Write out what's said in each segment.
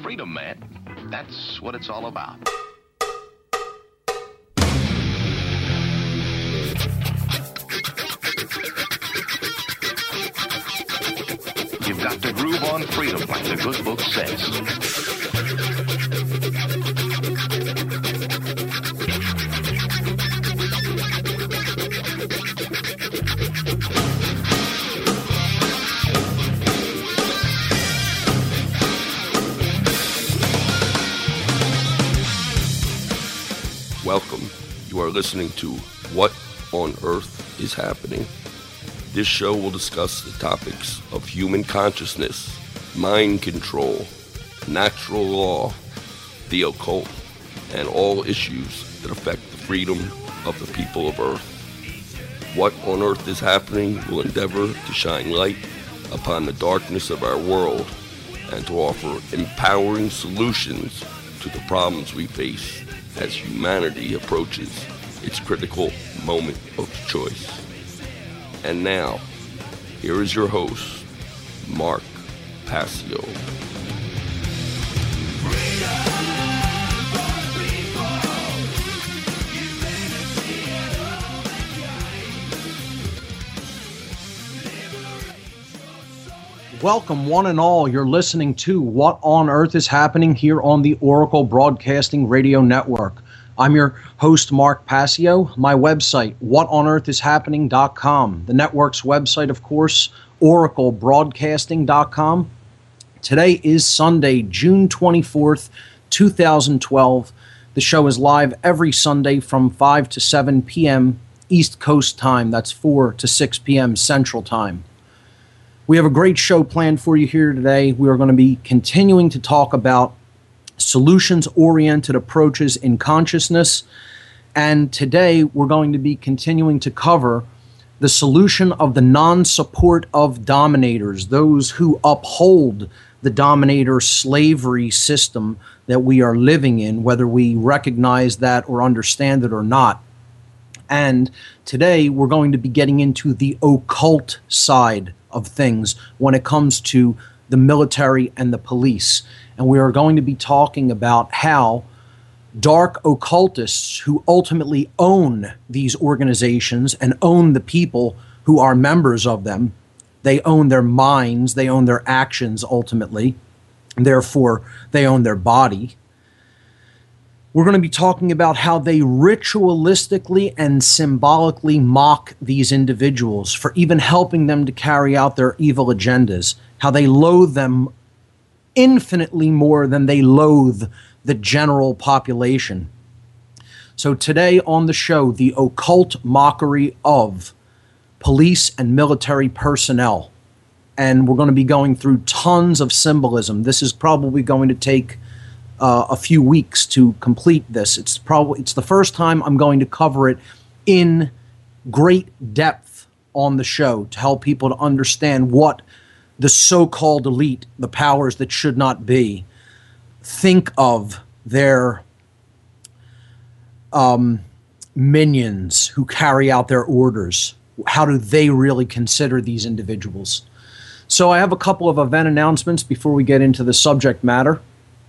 freedom, man. That's what it's all about. You've got to groove on freedom, like the good book says. Welcome. You are listening to What on Earth is Happening. This show will discuss the topics of human consciousness, mind control, natural law, the occult, and all issues that affect the freedom of the people of Earth. What on Earth is Happening will endeavor to shine light upon the darkness of our world and to offer empowering solutions to the problems we face as humanity approaches its critical moment of choice. And now, here is your host, Mark Passio. Welcome, one and all. You're listening to What on Earth is Happening here on the Oracle Broadcasting Radio Network. I'm your host, Mark Passio. My website, whatonearthishappening.com. The network's website, of course, oraclebroadcasting.com. Today is Sunday, June 24th, 2012. The show is live every Sunday from 5 to 7 p.m. East Coast time. That's 4 to 6 p.m. Central time. We have a great show planned for you here today. We are going to be continuing to talk about solutions-oriented approaches in consciousness. And today we're going to be continuing to cover the solution of the non-support of dominators, those who uphold the dominator slavery system that we are living in, whether we recognize that or understand it or not. And today we're going to be getting into the occult side of things when it comes to the military and the police. And we are going to be talking about how dark occultists who ultimately own these organizations and own the people who are members of them, they own their minds, they own their actions ultimately, and therefore they own their body. We're going to be talking about how they ritualistically and symbolically mock these individuals for even helping them to carry out their evil agendas, how they loathe them infinitely more than they loathe the general population. So today on the show, the occult mockery of police and military personnel. And we're going to be going through tons of symbolism. This is probably going to take a few weeks to complete this. It's the first time I'm going to cover it in great depth on the show to help people to understand what the so-called elite, the powers that should not be, think of their minions who carry out their orders. How do they really consider these individuals? So I have a couple of event announcements before we get into the subject matter.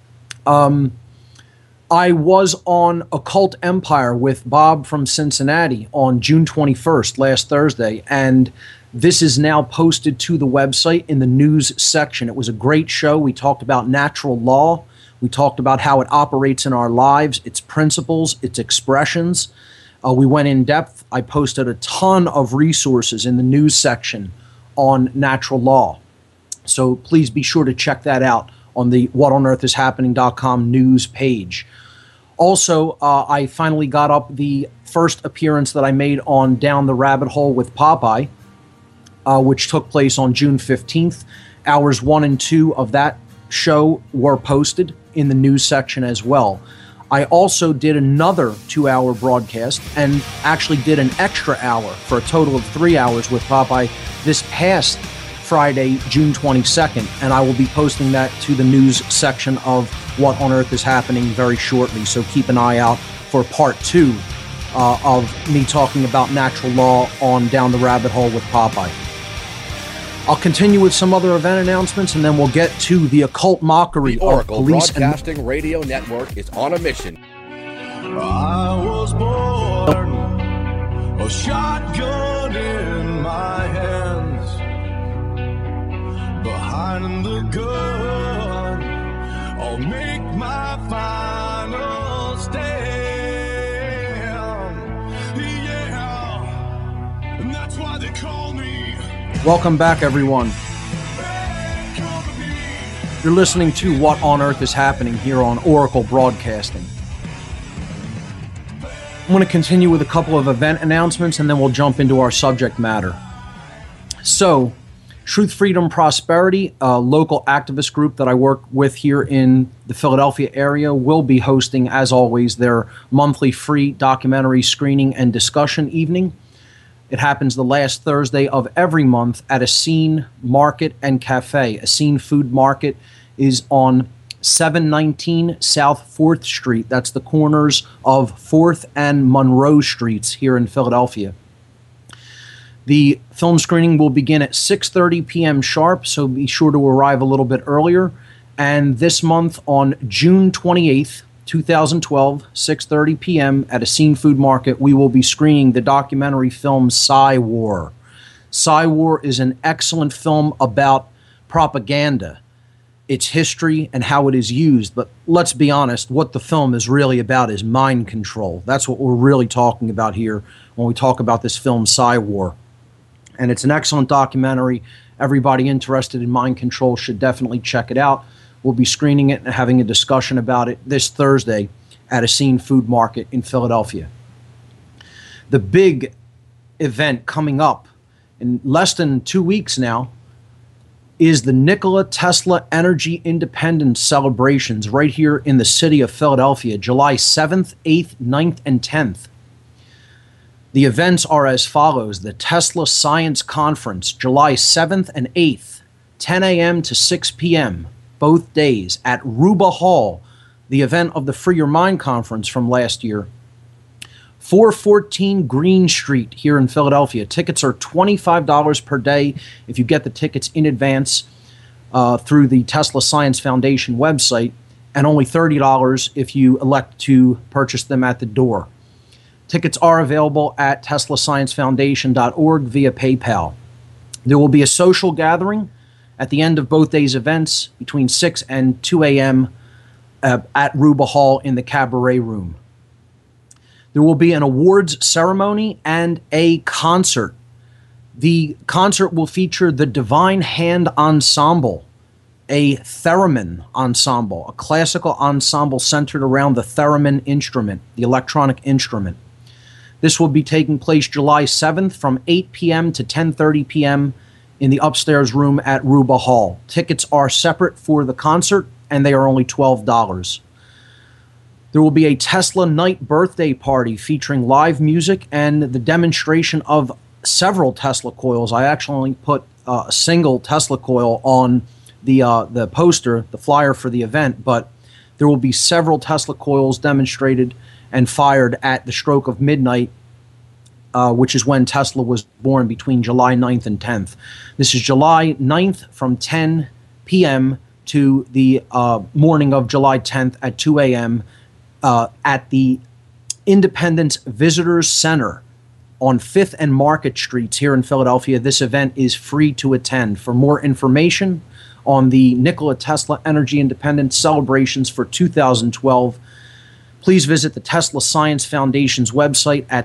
I was on Occult Empire with Bob from Cincinnati on June 21st, last Thursday, and this is now posted to the website in the news section. It was a great show. We talked about natural law. We talked about how it operates in our lives, its principles, its expressions. We went in depth. I posted a ton of resources in the news section on natural law. So please be sure to check that out on the whatonearthishappening.com news page. Also, I finally got up the first appearance that I made on Down the Rabbit Hole with Popeye, which took place on June 15th. Hours 1 and 2 of that show were posted in the news section as well. I also did another 2-hour broadcast and actually did an extra hour for a total of 3 hours with Popeye this past Friday, June 22nd, and I will be posting that to the news section of What on Earth is Happening very shortly. So keep an eye out for part 2 of me talking about natural law on Down the Rabbit Hole with Popeye. I'll continue with some other event announcements, and then we'll get to the occult mockery The Oracle of police Broadcasting Radio Network is on a mission. I was born, a shotgun in my hands. Behind the gun, I'll make my final stand. Yeah, and that's why they call me. Welcome back, everyone. You're listening to What on Earth is Happening here on Oracle Broadcasting. I'm going to continue with a couple of event announcements, and then we'll jump into our subject matter. So, Truth, Freedom, Prosperity, a local activist group that I work with here in the Philadelphia area, will be hosting, as always, their monthly free documentary screening and discussion evening. It happens the last Thursday of every month at Essene Market and Cafe. Essene Food Market is on 719 South 4th Street. That's the corners of 4th and Monroe Streets here in Philadelphia. The film screening will begin at 6:30 p.m. sharp, so be sure to arrive a little bit earlier. And this month on June 28th, 2012, 6:30 p.m. at Essene Food Market, we will be screening the documentary film Psy-War. Psy-War is an excellent film about propaganda, its history, and how it is used. But let's be honest, what the film is really about is mind control. That's what we're really talking about here when we talk about this film Psy-War. And it's an excellent documentary. Everybody interested in mind control should definitely check it out. We'll be screening it and having a discussion about it this Thursday at Essene Food Market in Philadelphia. The big event coming up in less than 2 weeks now is the Nikola Tesla Energy Independence celebrations right here in the city of Philadelphia, July 7th, 8th, 9th, and 10th. The events are as follows. The Tesla Science Conference, July 7th and 8th, 10 a.m. to 6 p.m., both days at Ruba Hall, the event of the Free Your Mind conference from last year. 414 Green Street here in Philadelphia. Tickets are $25 per day if you get the tickets in advance through the Tesla Science Foundation website, and only $30 if you elect to purchase them at the door. Tickets are available at teslasciencefoundation.org via PayPal. There will be a social gathering at the end of both days' events between 6 and 2 a.m. At Ruba Hall in the Cabaret Room. There will be an awards ceremony and a concert. The concert will feature the Divine Hand Ensemble, a theremin ensemble, a classical ensemble centered around the theremin instrument, the electronic instrument. This will be taking place July 7th from 8 p.m. to 10:30 p.m. in the upstairs room at Ruba Hall. Tickets are separate for the concert, and they are only $12. There will be a Tesla night birthday party featuring live music and the demonstration of several Tesla coils. I actually put a single Tesla coil on the poster, the flyer for the event, but there will be several Tesla coils demonstrated and fired at the stroke of midnight, which is when Tesla was born, between July 9th and 10th. This is July 9th from 10 p.m. to the morning of July 10th at 2 a.m. At the Independence Visitors Center on 5th and Market Streets here in Philadelphia. This event is free to attend. For more information on the Nikola Tesla Energy Independence celebrations for 2012, please visit the Tesla Science Foundation's website at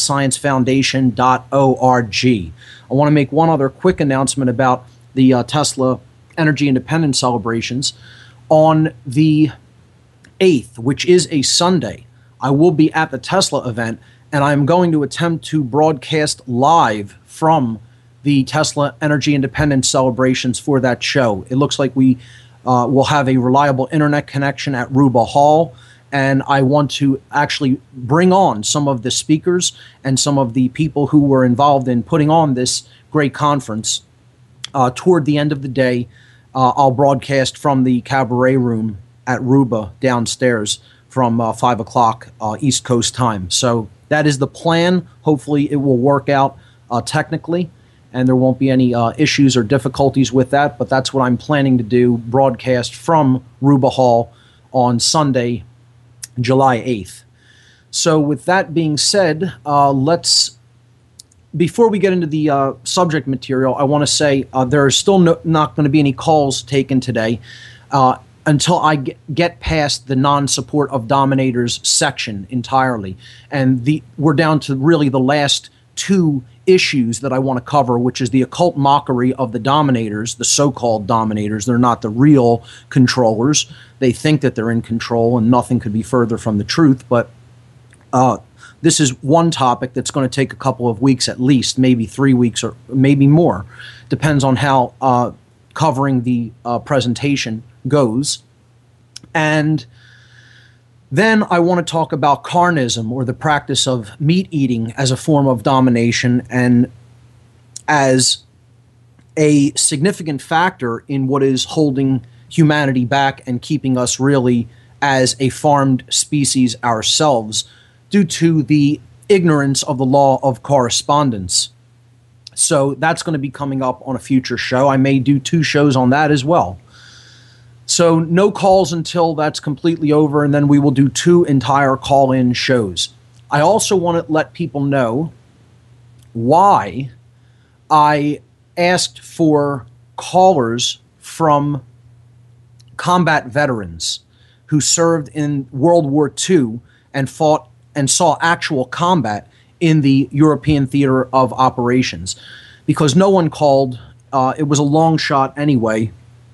teslasciencefoundation.org. I want to make one other quick announcement about the Tesla Energy Independence celebrations. On the 8th, which is a Sunday, I will be at the Tesla event, and I'm going to attempt to broadcast live from the Tesla Energy Independence celebrations for that show. It looks like we will have a reliable internet connection at Ruba Hall, and I want to actually bring on some of the speakers and some of the people who were involved in putting on this great conference. Toward the end of the day, I'll broadcast from the Cabaret Room at Ruba downstairs from 5 o'clock East Coast time. So that is the plan. Hopefully it will work out technically, and there won't be any issues or difficulties with that, but that's what I'm planning to do, broadcast from Ruba Hall on Sunday, July 8th. So with that being said, before we get into the subject material, I want to say there are still not going to be any calls taken today until I get past the non-support of dominators section entirely. And we're down to really the last two issues that I want to cover, which is the occult mockery of the dominators, the so-called dominators. They're not the real controllers. They think that they're in control, and nothing could be further from the truth. But this is one topic that's going to take a couple of weeks at least, maybe 3 weeks or maybe more. Depends on how covering the presentation goes. And then I want to talk about carnism, or the practice of meat eating as a form of domination and as a significant factor in what is holding humanity back and keeping us really as a farmed species ourselves due to the ignorance of the law of correspondence. So that's going to be coming up on a future show. I may do 2 shows on that as well. So no calls until that's completely over, and then we will do 2 entire call-in shows. I also want to let people know why I asked for callers from combat veterans who served in World War II and fought and saw actual combat in the European theater of operations. Because no one called, it was a long shot anyway,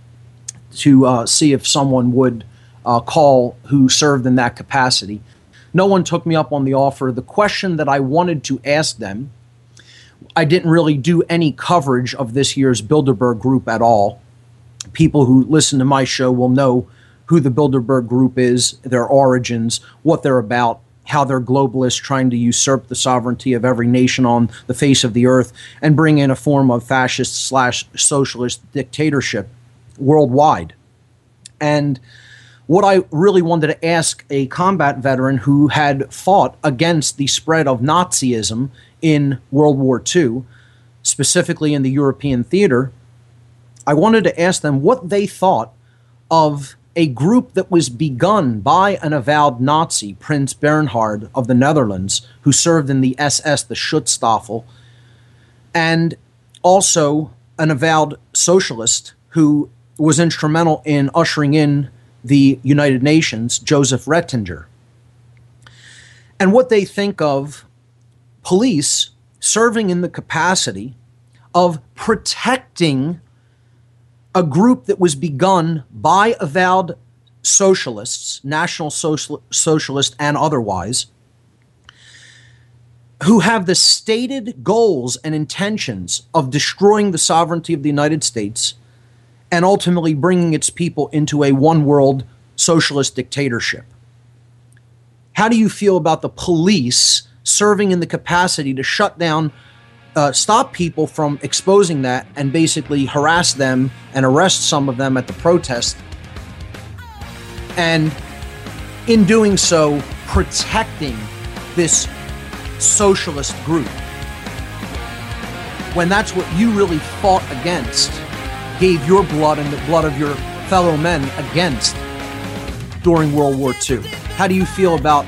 to see if someone would call who served in that capacity. No one took me up on the offer. The question that I wanted to ask them, I didn't really do any coverage of this year's Bilderberg Group at all. People who listen to my show will know who the Bilderberg Group is, their origins, what they're about, how they're globalists trying to usurp the sovereignty of every nation on the face of the earth and bring in a form of fascist/socialist dictatorship worldwide. And what I really wanted to ask a combat veteran who had fought against the spread of Nazism in World War II, specifically in the European theater, I wanted to ask them what they thought of a group that was begun by an avowed Nazi, Prince Bernhard of the Netherlands, who served in the SS, the Schutzstaffel, and also an avowed socialist who was instrumental in ushering in the United Nations, Joseph Rettinger. And what they think of police serving in the capacity of protecting a group that was begun by avowed socialists, National Socialist and otherwise, who have the stated goals and intentions of destroying the sovereignty of the United States and ultimately bringing its people into a one-world socialist dictatorship. How do you feel about the police serving in the capacity to shut down, stop people from exposing that and basically harass them and arrest some of them at the protest, and in doing so, protecting this socialist group, when that's what you really fought against, gave your blood and the blood of your fellow men against during World War II? How do you feel about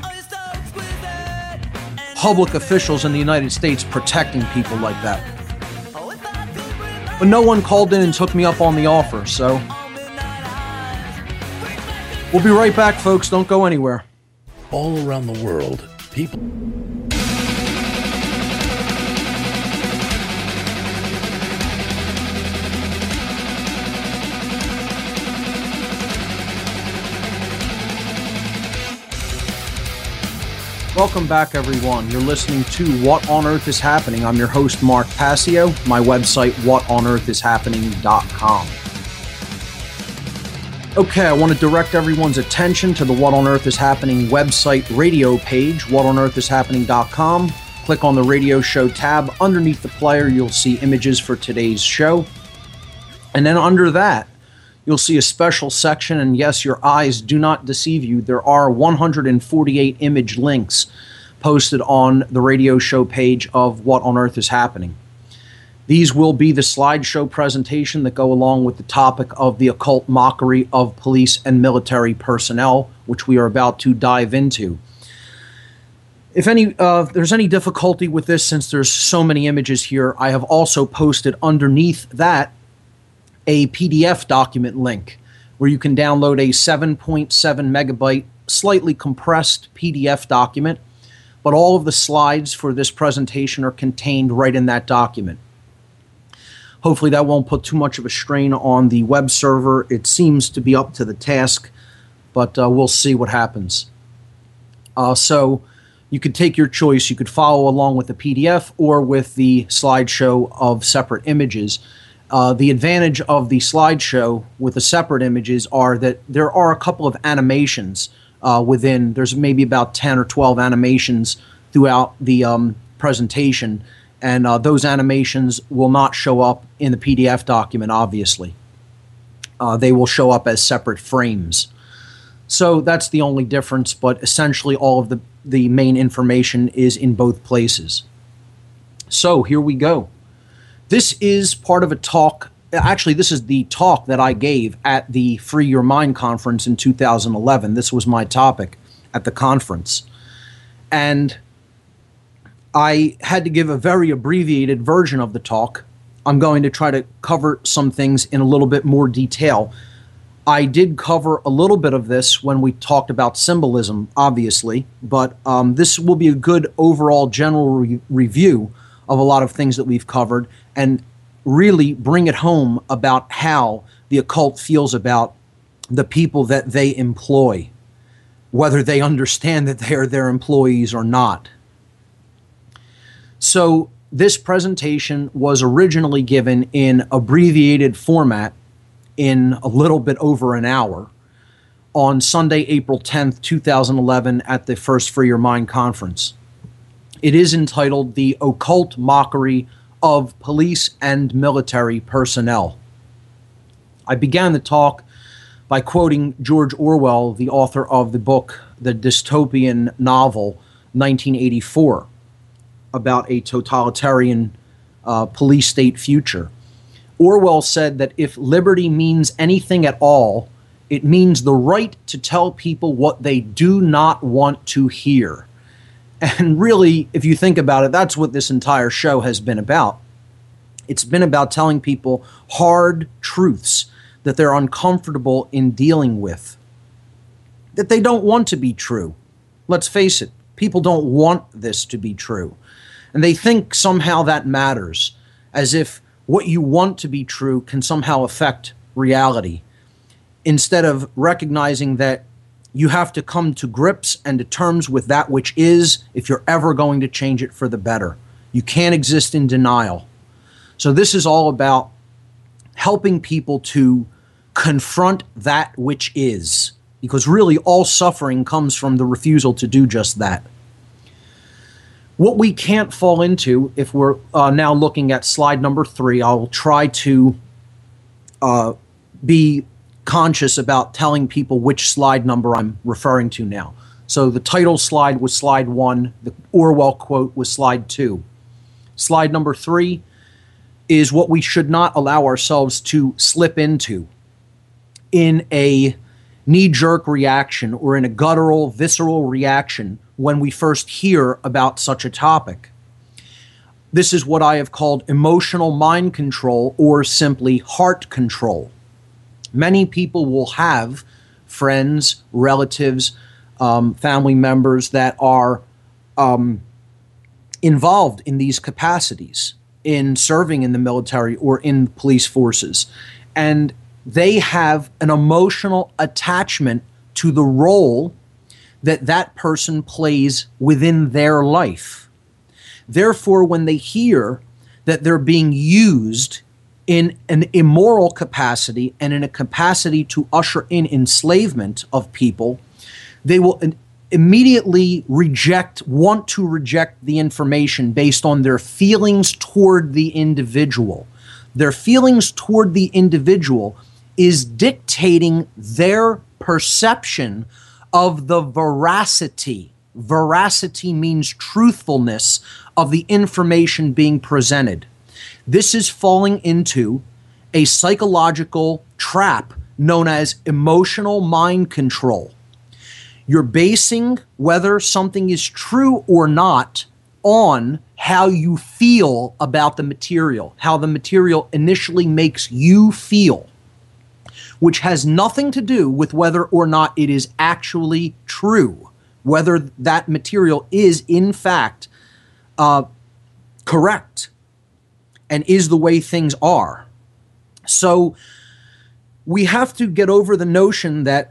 public officials in the United States protecting people like that? But no one called in and took me up on the offer, so we'll be right back, folks. Don't go anywhere. All around the world, people... Welcome back, everyone. You're listening to What on Earth is Happening. I'm your host, Mark Passio. My website, whatonearthishappening.com. Okay, I want to direct everyone's attention to the What on Earth is Happening website radio page, whatonearthishappening.com. Click on the radio show tab. Underneath the player, you'll see images for today's show. And then under that, you'll see a special section, and yes, your eyes do not deceive you. There are 148 image links posted on the radio show page of What on Earth is Happening. These will be the slideshow presentation that go along with the topic of the occult mockery of police and military personnel, which we are about to dive into. If there's any difficulty with this, since there's so many images here, I have also posted underneath that a PDF document link where you can download a 7.7 megabyte, slightly compressed PDF document, but all of the slides for this presentation are contained right in that document. Hopefully that won't put too much of a strain on the web server. It seems to be up to the task, but we'll see what happens. So you could take your choice. You could follow along with the PDF or with the slideshow of separate images. The advantage of the slideshow with the separate images are that there are a couple of animations within. There's maybe about 10 or 12 animations throughout the presentation, and those animations will not show up in the PDF document, obviously. They will show up as separate frames. So that's the only difference, but essentially all of the main information is in both places. So here we go. This is part of a talk. Actually, this is the talk that I gave at the Free Your Mind conference in 2011. This was my topic at the conference. And I had to give a very abbreviated version of the talk. I'm going to try to cover some things in a little bit more detail. I did cover a little bit of this when we talked about symbolism, obviously, but this will be a good overall general review of a lot of things that we've covered and really bring it home about how the occult feels about the people that they employ, whether they understand that they are their employees or not. So this presentation was originally given in abbreviated format in a little bit over an hour on Sunday, April 10th, 2011 at the first Free Your Mind conference. It is entitled The Occult Mockery of Police and Military Personnel. I began the talk by quoting George Orwell, the author of the book, the dystopian novel 1984, about a totalitarian police state future. Orwell said that if liberty means anything at all, it means the right to tell people what they do not want to hear. And really, if you think about it, that's what this entire show has been about. It's been about telling people hard truths that they're uncomfortable in dealing with, that they don't want to be true. Let's face it, people don't want this to be true. And they think somehow that matters, as if what you want to be true can somehow affect reality, instead of recognizing that you have to come to grips and to terms with that which is if you're ever going to change it for the better. You can't exist in denial. So this is all about helping people to confront that which is, because really all suffering comes from the refusal to do just that. What we can't fall into, if we're now looking at slide number 3, I'll try to be conscious about telling people which slide number I'm referring to now. So the title slide was slide 1, the Orwell quote was slide 2. Slide number 3 is what we should not allow ourselves to slip into in a knee-jerk reaction or in a guttural, visceral reaction when we first hear about such a topic. This is what I have called emotional mind control, or simply heart control. Many people will have friends, relatives, family members that are involved in these capacities, in serving in the military or in police forces. And they have an emotional attachment to the role that that person plays within their life. Therefore, when they hear that they're being used in an immoral capacity and in a capacity to usher in enslavement of people, they will immediately want to reject the information based on their feelings toward the individual. Their feelings toward the individual is dictating their perception of the veracity. Veracity means truthfulness of the information being presented. This is falling into a psychological trap known as emotional mind control. You're basing whether something is true or not on how you feel about the material, how the material initially makes you feel, which has nothing to do with whether or not it is actually true, whether that material is in fact correct and is the way things are. So we have to get over the notion that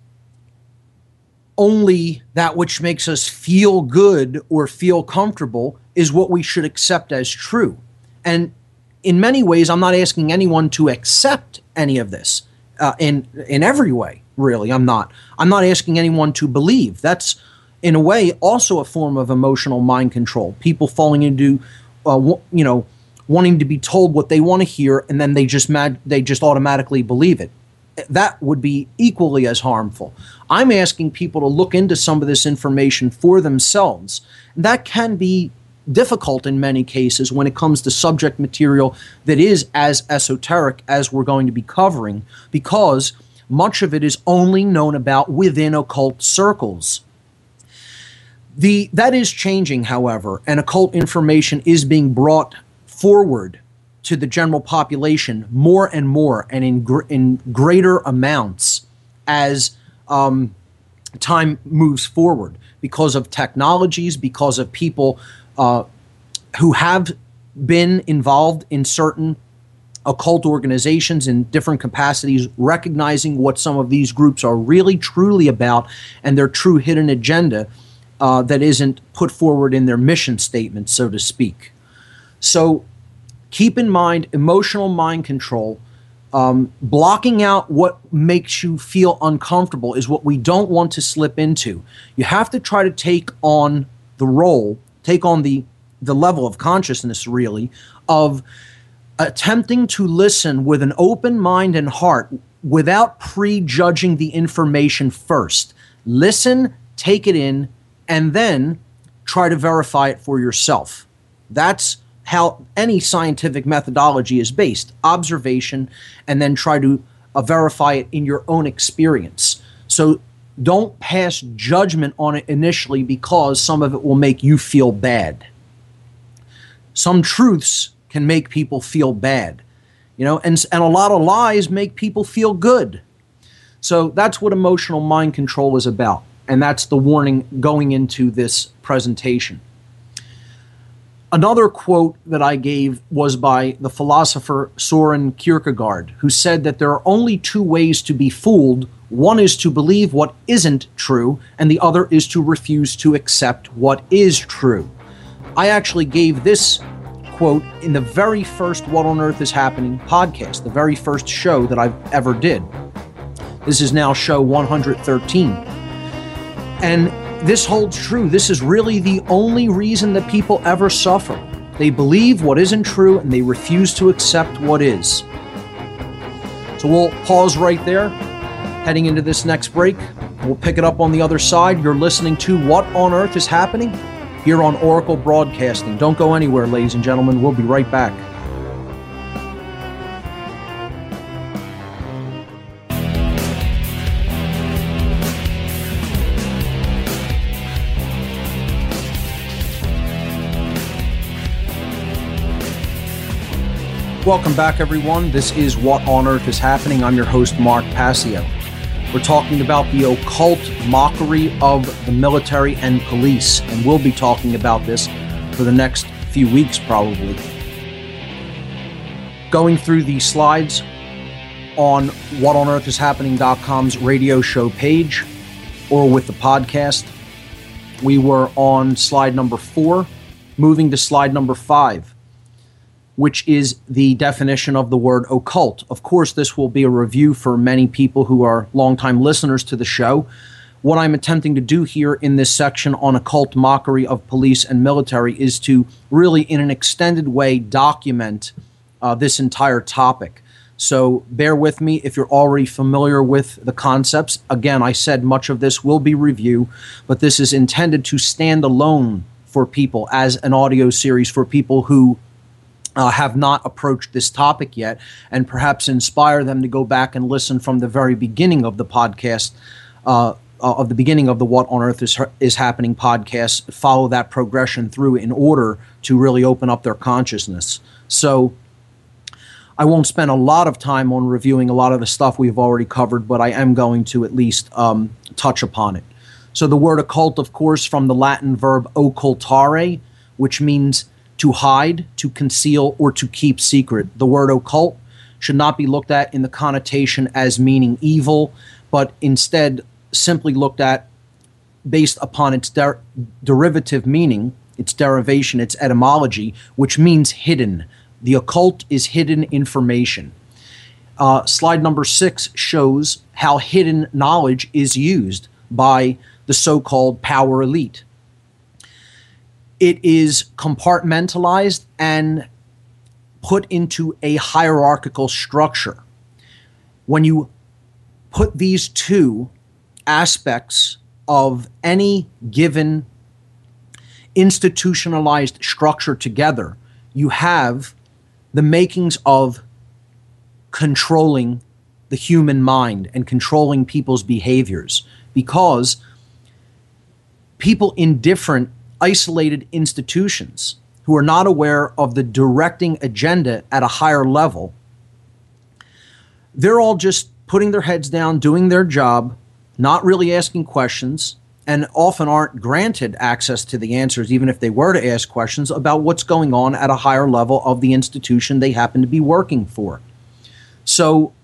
only that which makes us feel good or feel comfortable is what we should accept as true. And in many ways, I'm not asking anyone to accept any of this in every way, really. I'm not asking anyone to believe. That's, in a way, also a form of emotional mind control. People falling into, wanting to be told what they want to hear, and then they just automatically believe it. That would be equally as harmful. I'm asking people to look into some of this information for themselves. And that can be difficult in many cases when it comes to subject material that is as esoteric as we're going to be covering, because much of it is only known about within occult circles. That is changing, however, and occult information is being brought forward to the general population more and more and in greater amounts as time moves forward, because of technologies, because of people who have been involved in certain occult organizations in different capacities, recognizing what some of these groups are really truly about and their true hidden agenda that isn't put forward in their mission statement, so to speak. So keep in mind, emotional mind control, blocking out what makes you feel uncomfortable is what we don't want to slip into. You have to try to take on the level of consciousness, really, of attempting to listen with an open mind and heart without prejudging the information first. Listen, take it in, and then try to verify it for yourself. That's how any scientific methodology is based: observation, and then try to verify it in your own experience. So don't pass judgment on it initially, because some of it will make you feel bad. Some truths can make people feel bad, and a lot of lies make people feel good. So that's what emotional mind control is about, and that's the warning going into this presentation. Another quote that I gave was by the philosopher Soren Kierkegaard, who said that there are only two ways to be fooled. One is to believe what isn't true, and the other is to refuse to accept what is true. I actually gave this quote in the very first What on Earth is Happening podcast, the very first show that I've ever did. This is now show 113. And this holds true. This is really the only reason that people ever suffer. They believe what isn't true and they refuse to accept what is. So we'll pause right there, heading into this next break. We'll pick it up on the other side. You're listening to What on Earth is Happening here on Oracle Broadcasting. Don't go anywhere, ladies and gentlemen. We'll be right back. Welcome back, everyone. This is What on Earth is Happening. I'm your host, Mark Passio. We're talking about the occult mockery of the military and police, and we'll be talking about this for the next few weeks, probably. Going through the slides on whatonearthishappening.com's radio show page, or with the podcast, we were on slide number 4, moving to slide number 5. Which is the definition of the word occult. Of course, this will be a review for many people who are longtime listeners to the show. What I'm attempting to do here in this section on occult mockery of police and military is to really, in an extended way, document this entire topic. So bear with me if you're already familiar with the concepts. Again, I said much of this will be review, but this is intended to stand alone for people as an audio series for people who have not approached this topic yet, and perhaps inspire them to go back and listen from the very beginning of the podcast, of the beginning of the What on Earth is Happening podcast, follow that progression through in order to really open up their consciousness. So I won't spend a lot of time on reviewing a lot of the stuff we've already covered, but I am going to at least touch upon it. So the word occult, of course, from the Latin verb occultare, which means to hide, to conceal, or to keep secret. The word occult should not be looked at in the connotation as meaning evil, but instead simply looked at based upon its derivative meaning, its derivation, its etymology, which means hidden. The occult is hidden information. Slide number 6 shows how hidden knowledge is used by the so-called power elite. It is compartmentalized and put into a hierarchical structure. When you put these two aspects of any given institutionalized structure together, you have the makings of controlling the human mind and controlling people's behaviors, because people in different isolated institutions who are not aware of the directing agenda at a higher level, they're all just putting their heads down, doing their job, not really asking questions, and often aren't granted access to the answers, even if they were to ask questions about what's going on at a higher level of the institution they happen to be working for. So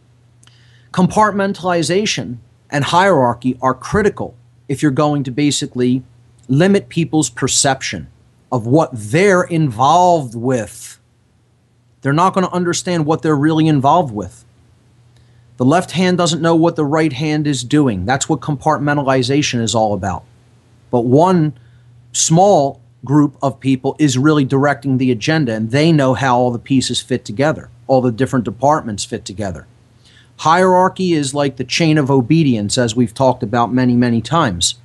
compartmentalization and hierarchy are critical if you're going to basically limit people's perception of what they're involved with. They're not going to understand what they're really involved with. The left hand doesn't know what the right hand is doing. That's what compartmentalization is all about. But one small group of people is really directing the agenda, and they know how all the pieces fit together, all the different departments fit together. Hierarchy is like the chain of obedience, as we've talked about many, many times.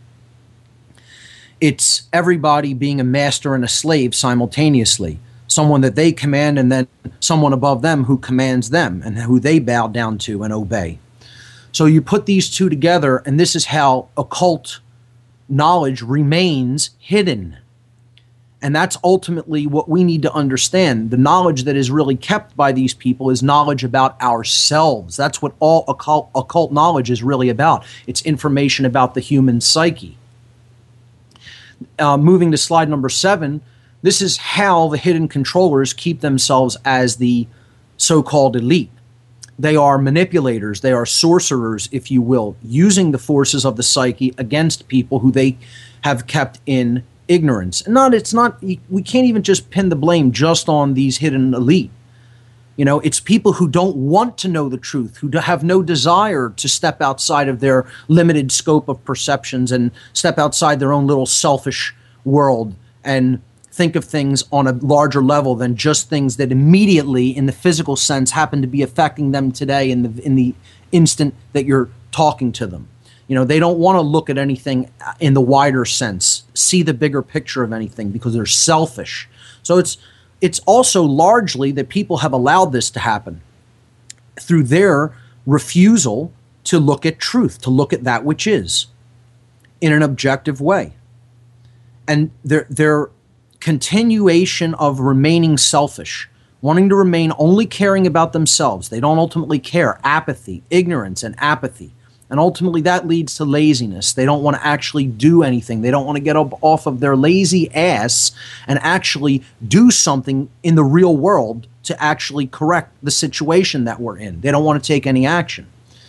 It's everybody being a master and a slave simultaneously. Someone that they command, and then someone above them who commands them and who they bow down to and obey. So you put these two together, and this is how occult knowledge remains hidden. And that's ultimately what we need to understand. The knowledge that is really kept by these people is knowledge about ourselves. That's what all occult knowledge is really about. It's information about the human psyche. Moving to slide number 7, this is how the hidden controllers keep themselves as the so-called elite. They are manipulators, they are sorcerers, if you will, using the forces of the psyche against people who they have kept in ignorance. And we can't even just pin the blame just on these hidden elite. You know, it's people who don't want to know the truth, who have no desire to step outside of their limited scope of perceptions and step outside their own little selfish world and think of things on a larger level than just things that immediately, in the physical sense, happen to be affecting them today in the instant that you're talking to them. You know, they don't want to look at anything in the wider sense, see the bigger picture of anything, because they're selfish. So it's also largely that people have allowed this to happen through their refusal to look at truth, to look at that which is in an objective way. And their continuation of remaining selfish, wanting to remain only caring about themselves. They don't ultimately care. Apathy, ignorance, and apathy. And ultimately that leads to laziness. They don't want to actually do anything. They don't want to get up off of their lazy ass and actually do something in the real world to actually correct the situation that we're in. They don't want to take any action.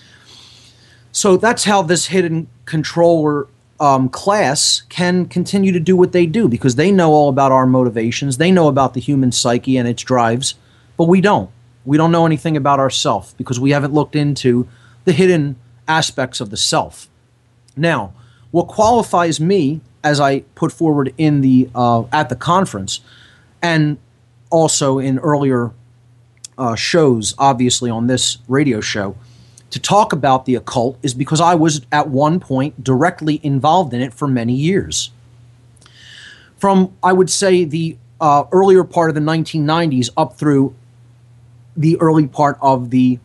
So that's how this hidden controller class can continue to do what they do, because they know all about our motivations. They know about the human psyche and its drives, but we don't. We don't know anything about ourselves because we haven't looked into the hidden aspects of the self. Now, what qualifies me, as I put forward in the at the conference, and also in earlier shows, obviously on this radio show, to talk about the occult is because I was at one point directly involved in it for many years. From, I would say, the earlier part of the 1990s up through the early part of the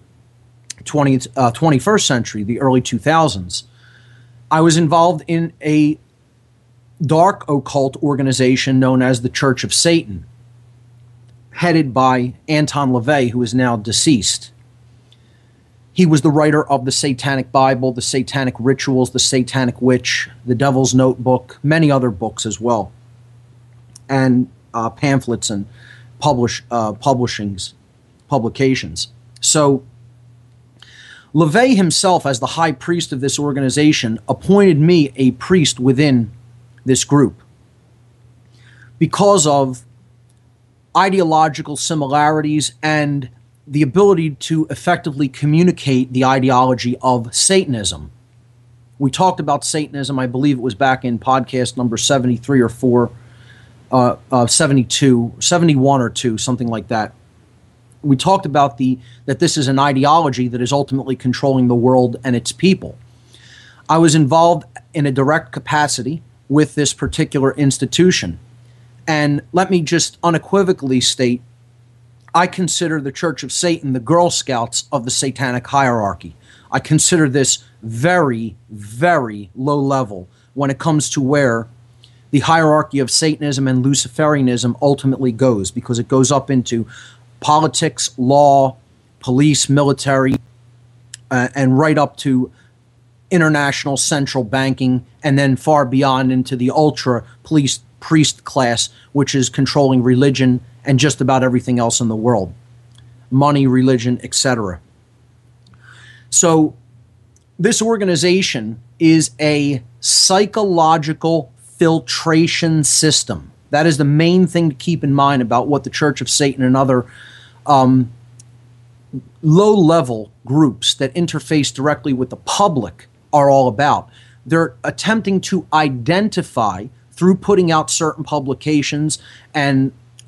21st century, the early 2000s. I was involved in a dark occult organization known as the Church of Satan, headed by Anton LaVey, who is now deceased. He was the writer of the Satanic Bible, the Satanic Rituals, the Satanic Witch, the Devil's Notebook, many other books as well, and pamphlets and publications. So LaVey himself, as the high priest of this organization, appointed me a priest within this group because of ideological similarities and the ability to effectively communicate the ideology of Satanism. We talked about Satanism, I believe it was back in podcast number 73 or 4, 72, 71 or 2, something like that. We talked about that this is an ideology that is ultimately controlling the world and its people. I was involved in a direct capacity with this particular institution. And let me just unequivocally state, I consider the Church of Satan the Girl Scouts of the satanic hierarchy. I consider this very, very low level when it comes to where the hierarchy of Satanism and Luciferianism ultimately goes, because it goes up into politics, law, police, military, and right up to international central banking, and then far beyond into the ultra priest class, which is controlling religion and just about everything else in the world. Money, religion, etc. So this organization is a psychological filtration system. That is the main thing to keep in mind about what the Church of Satan and other low-level groups that interface directly with the public are all about. They're attempting to identify, through putting out certain publications and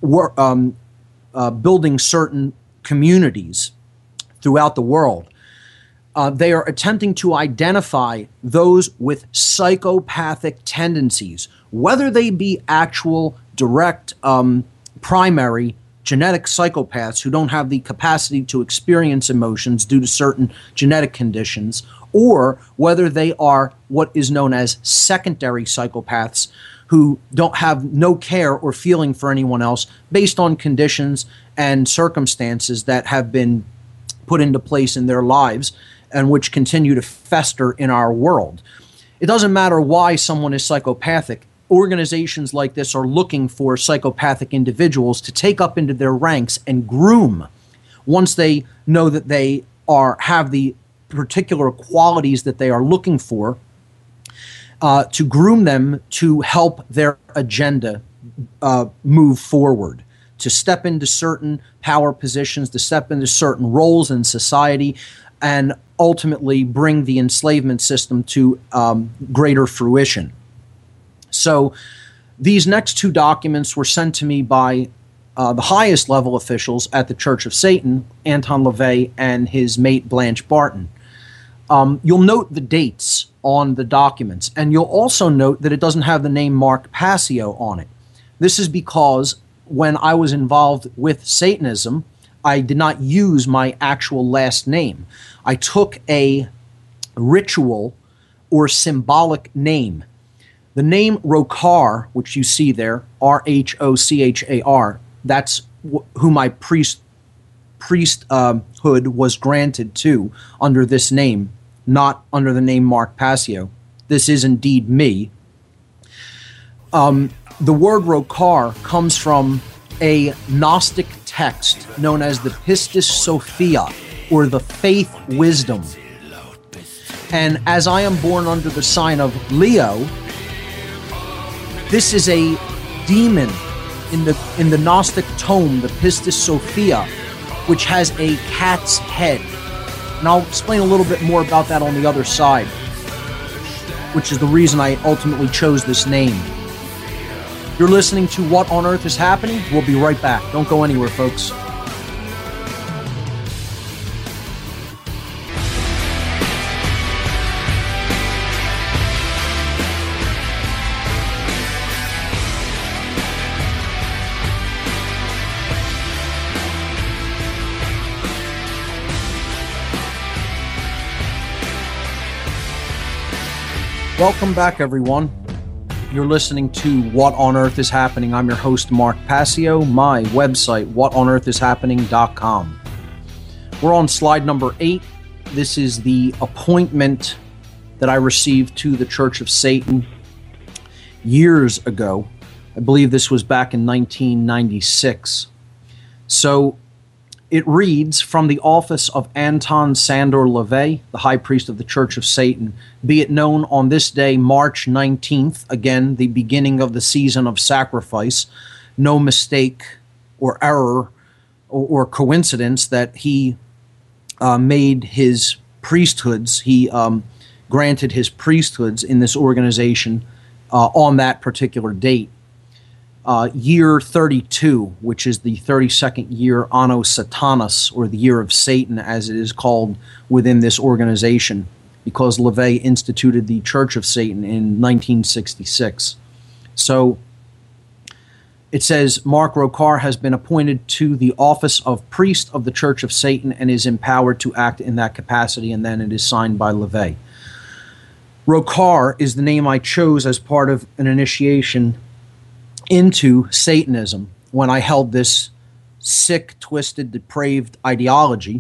building certain communities throughout the world, they are attempting to identify those with psychopathic tendencies, whether they be actual, direct, primary genetic psychopaths who don't have the capacity to experience emotions due to certain genetic conditions, or whether they are what is known as secondary psychopaths who don't have no care or feeling for anyone else based on conditions and circumstances that have been put into place in their lives and which continue to fester in our world. It doesn't matter why someone is psychopathic. Organizations like this are looking for psychopathic individuals to take up into their ranks and groom once they know that they have the particular qualities that they are looking for, to groom them to help their agenda move forward, to step into certain power positions, to step into certain roles in society, and ultimately bring the enslavement system to greater fruition. So these next two documents were sent to me by the highest level officials at the Church of Satan, Anton LaVey and his mate Blanche Barton. You'll note the dates on the documents, and you'll also note that it doesn't have the name Mark Passio on it. This is because when I was involved with Satanism, I did not use my actual last name. I took a ritual or symbolic name. The name Rochar, which you see there, R-H-O-C-H-A-R, that's who my priesthood was granted to under this name, not under the name Mark Passio. This is indeed me. The word Rochar comes from a Gnostic text known as the Pistis Sophia, or the Faith Wisdom. And as I am born under the sign of Leo, this is a demon in the Gnostic tome, the Pistis Sophia, which has a cat's head. And I'll explain a little bit more about that on the other side, which is the reason I ultimately chose this name. You're listening to What on Earth is Happening? We'll be right back. Don't go anywhere, folks. Welcome back, everyone. You're listening to What on Earth is Happening. I'm your host, Mark Passio. My website, whatonearthishappening.com. We're on slide number 8. This is the appointment that I received to the Church of Satan years ago. I believe this was back in 1996. So it reads, from the office of Anton Sandor LaVey, the High Priest of the Church of Satan, be it known on this day, March 19th, again, the beginning of the season of sacrifice, no mistake or error or coincidence that he made his priesthoods, he granted his priesthoods in this organization on that particular date. Year 32, which is the 32nd year Anno Satanas, or the year of Satan, as it is called within this organization, because LaVey instituted the Church of Satan in 1966. So it says, Mark Rokar has been appointed to the office of priest of the Church of Satan and is empowered to act in that capacity, and then it is signed by LaVey. Rokar is the name I chose as part of an initiation into Satanism when I held this sick, twisted, depraved ideology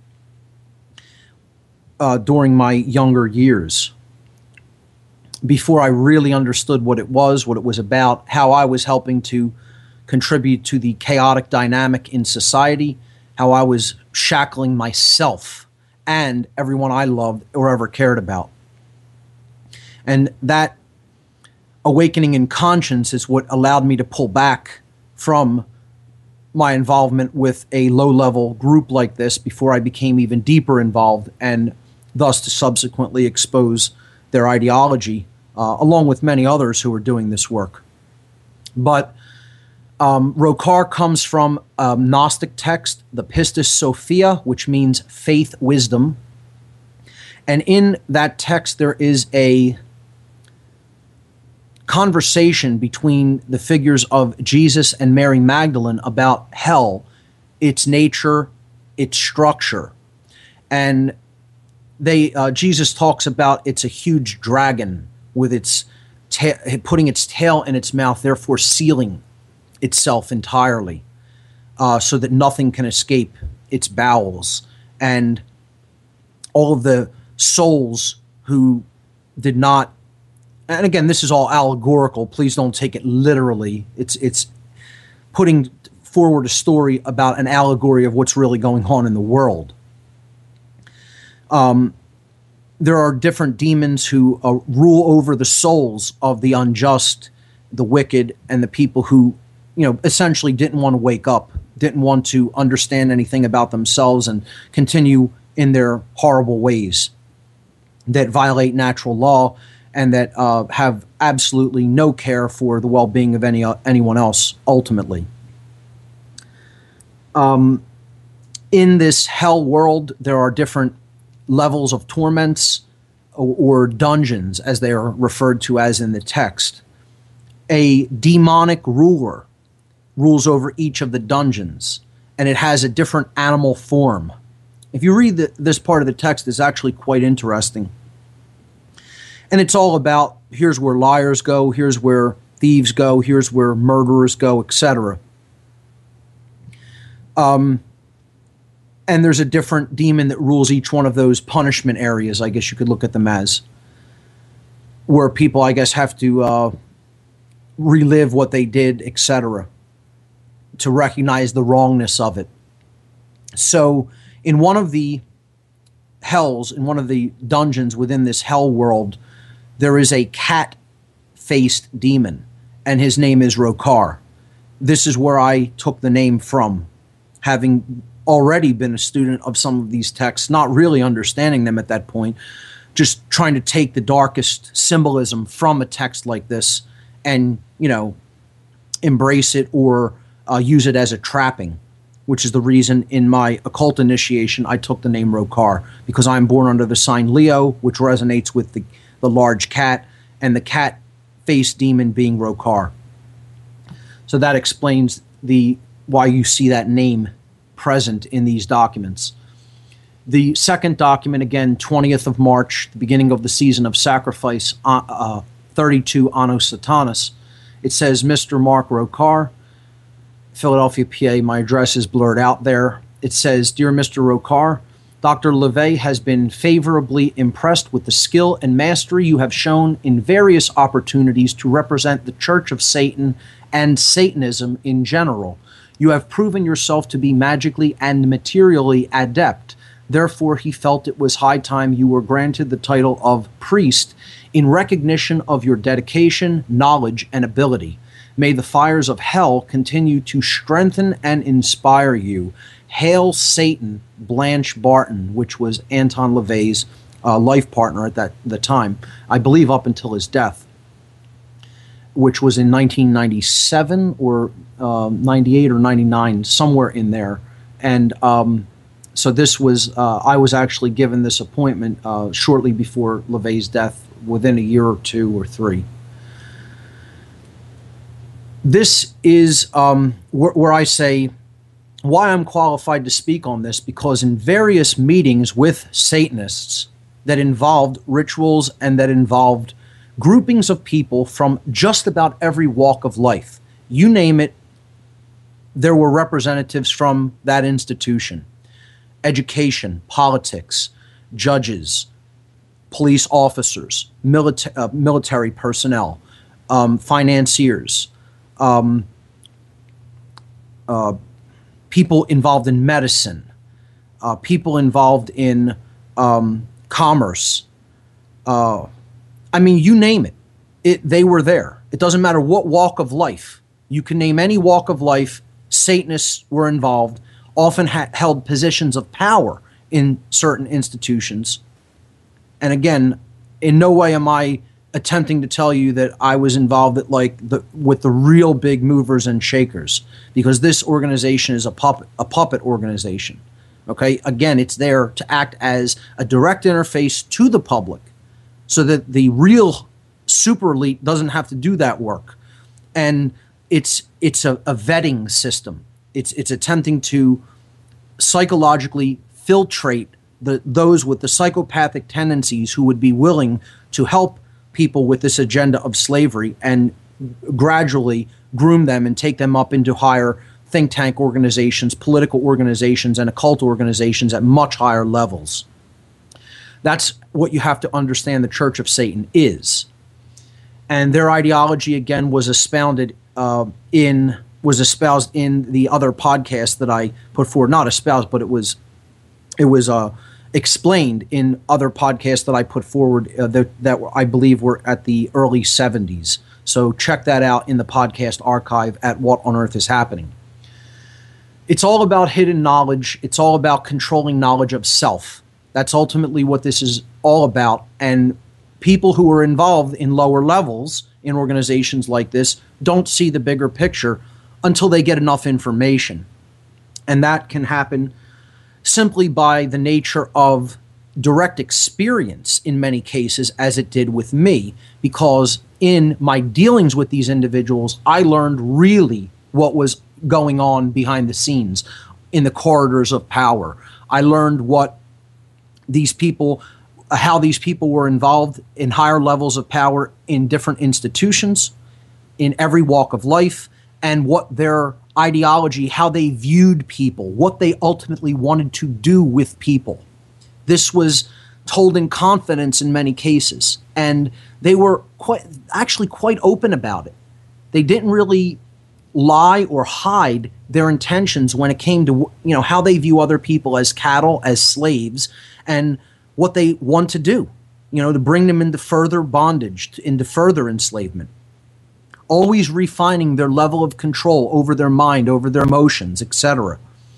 during my younger years. Before I really understood what it was about, how I was helping to contribute to the chaotic dynamic in society, how I was shackling myself and everyone I loved or ever cared about. And that awakening in conscience is what allowed me to pull back from my involvement with a low-level group like this before I became even deeper involved, and thus to subsequently expose their ideology, along with many others who are doing this work. But Rokar comes from a Gnostic text, the Pistis Sophia, which means faith wisdom. And in that text there is a conversation between the figures of Jesus and Mary Magdalene about hell, its nature, its structure. And Jesus talks about it's a huge dragon with its putting its tail in its mouth, therefore sealing itself entirely, so that nothing can escape its bowels. And all of the souls who did not, and again, this is all allegorical, please don't take it literally. It's putting forward a story about an allegory of what's really going on in the world. There are different demons who rule over the souls of the unjust, the wicked, and the people who, essentially didn't want to wake up, didn't want to understand anything about themselves and continue in their horrible ways that violate natural law and that have absolutely no care for the well-being of anyone else, ultimately. In this hell world, there are different levels of torments or dungeons, as they are referred to as in the text. A demonic ruler rules over each of the dungeons, and it has a different animal form. If you read this part of the text, it's actually quite interesting. And it's all about, here's where liars go, here's where thieves go, here's where murderers go, etc. And there's a different demon that rules each one of those punishment areas, I guess you could look at them as, where people, I guess, have to relive what they did, etc., to recognize the wrongness of it. So in one of the hells, in one of the dungeons within this hell world, there is a cat-faced demon, and his name is Rokar. This is where I took the name from, having already been a student of some of these texts, not really understanding them at that point, just trying to take the darkest symbolism from a text like this and, embrace it or use it as a trapping, which is the reason in my occult initiation I took the name Rokar, because I'm born under the sign Leo, which resonates with the large cat, and the cat-faced demon being Rokar. So that explains why you see that name present in these documents. The second document, again, 20th of March, the beginning of the season of sacrifice, 32 Anno Satanas. It says, Mr. Mark Rokar, Philadelphia, PA. My address is blurred out there. It says, Dear Mr. Rokar, Dr. LeVay has been favorably impressed with the skill and mastery you have shown in various opportunities to represent the Church of Satan and Satanism in general. You have proven yourself to be magically and materially adept. Therefore, he felt it was high time you were granted the title of priest in recognition of your dedication, knowledge, and ability. May the fires of hell continue to strengthen and inspire you. Hail Satan, Blanche Barton, which was Anton LaVey's life partner at the time, I believe up until his death, which was in 1997 or 98 or 99, somewhere in there. And so this was, I was actually given this appointment shortly before LaVey's death, within a year or 2 or 3. This is where I say why I'm qualified to speak on this, because in various meetings with Satanists that involved rituals and that involved groupings of people from just about every walk of life, you name it, there were representatives from that institution. Education, politics, judges, police officers, military personnel, financiers, people involved in medicine, people involved in commerce. I mean, you name it. They were there. It doesn't matter what walk of life. You can name any walk of life. Satanists were involved, often held positions of power in certain institutions. And again, in no way am I attempting to tell you that I was involved with the real big movers and shakers, because this organization is a puppet organization. Okay, again, it's there to act as a direct interface to the public, so that the real super elite doesn't have to do that work. And it's a vetting system. It's attempting to psychologically filtrate those with the psychopathic tendencies who would be willing to help people with this agenda of slavery, and gradually groom them and take them up into higher think tank organizations, political organizations, and occult organizations at much higher levels. That's what you have to understand the Church of Satan is. And their ideology, again, was espoused in the other podcast that I put forward. Not espoused, but it was explained in other podcasts that I put forward that I believe were at the early 70s. So check that out in the podcast archive at What on Earth is Happening. It's all about hidden knowledge. It's all about controlling knowledge of self. That's ultimately what this is all about. And people who are involved in lower levels in organizations like this don't see the bigger picture until they get enough information. And that can happen simply by the nature of direct experience in many cases, as it did with me, because in my dealings with these individuals, I learned really what was going on behind the scenes in the corridors of power. I learned what these people, how these people were involved in higher levels of power in different institutions, in every walk of life, and what their ideology, how they viewed people, what they ultimately wanted to do with people. This was told in confidence in many cases, and they were quite open about it. They didn't really lie or hide their intentions when it came to, how they view other people as cattle, as slaves, and what they want to do, to bring them into further bondage, into further enslavement. Always refining their level of control over their mind, over their emotions, etc.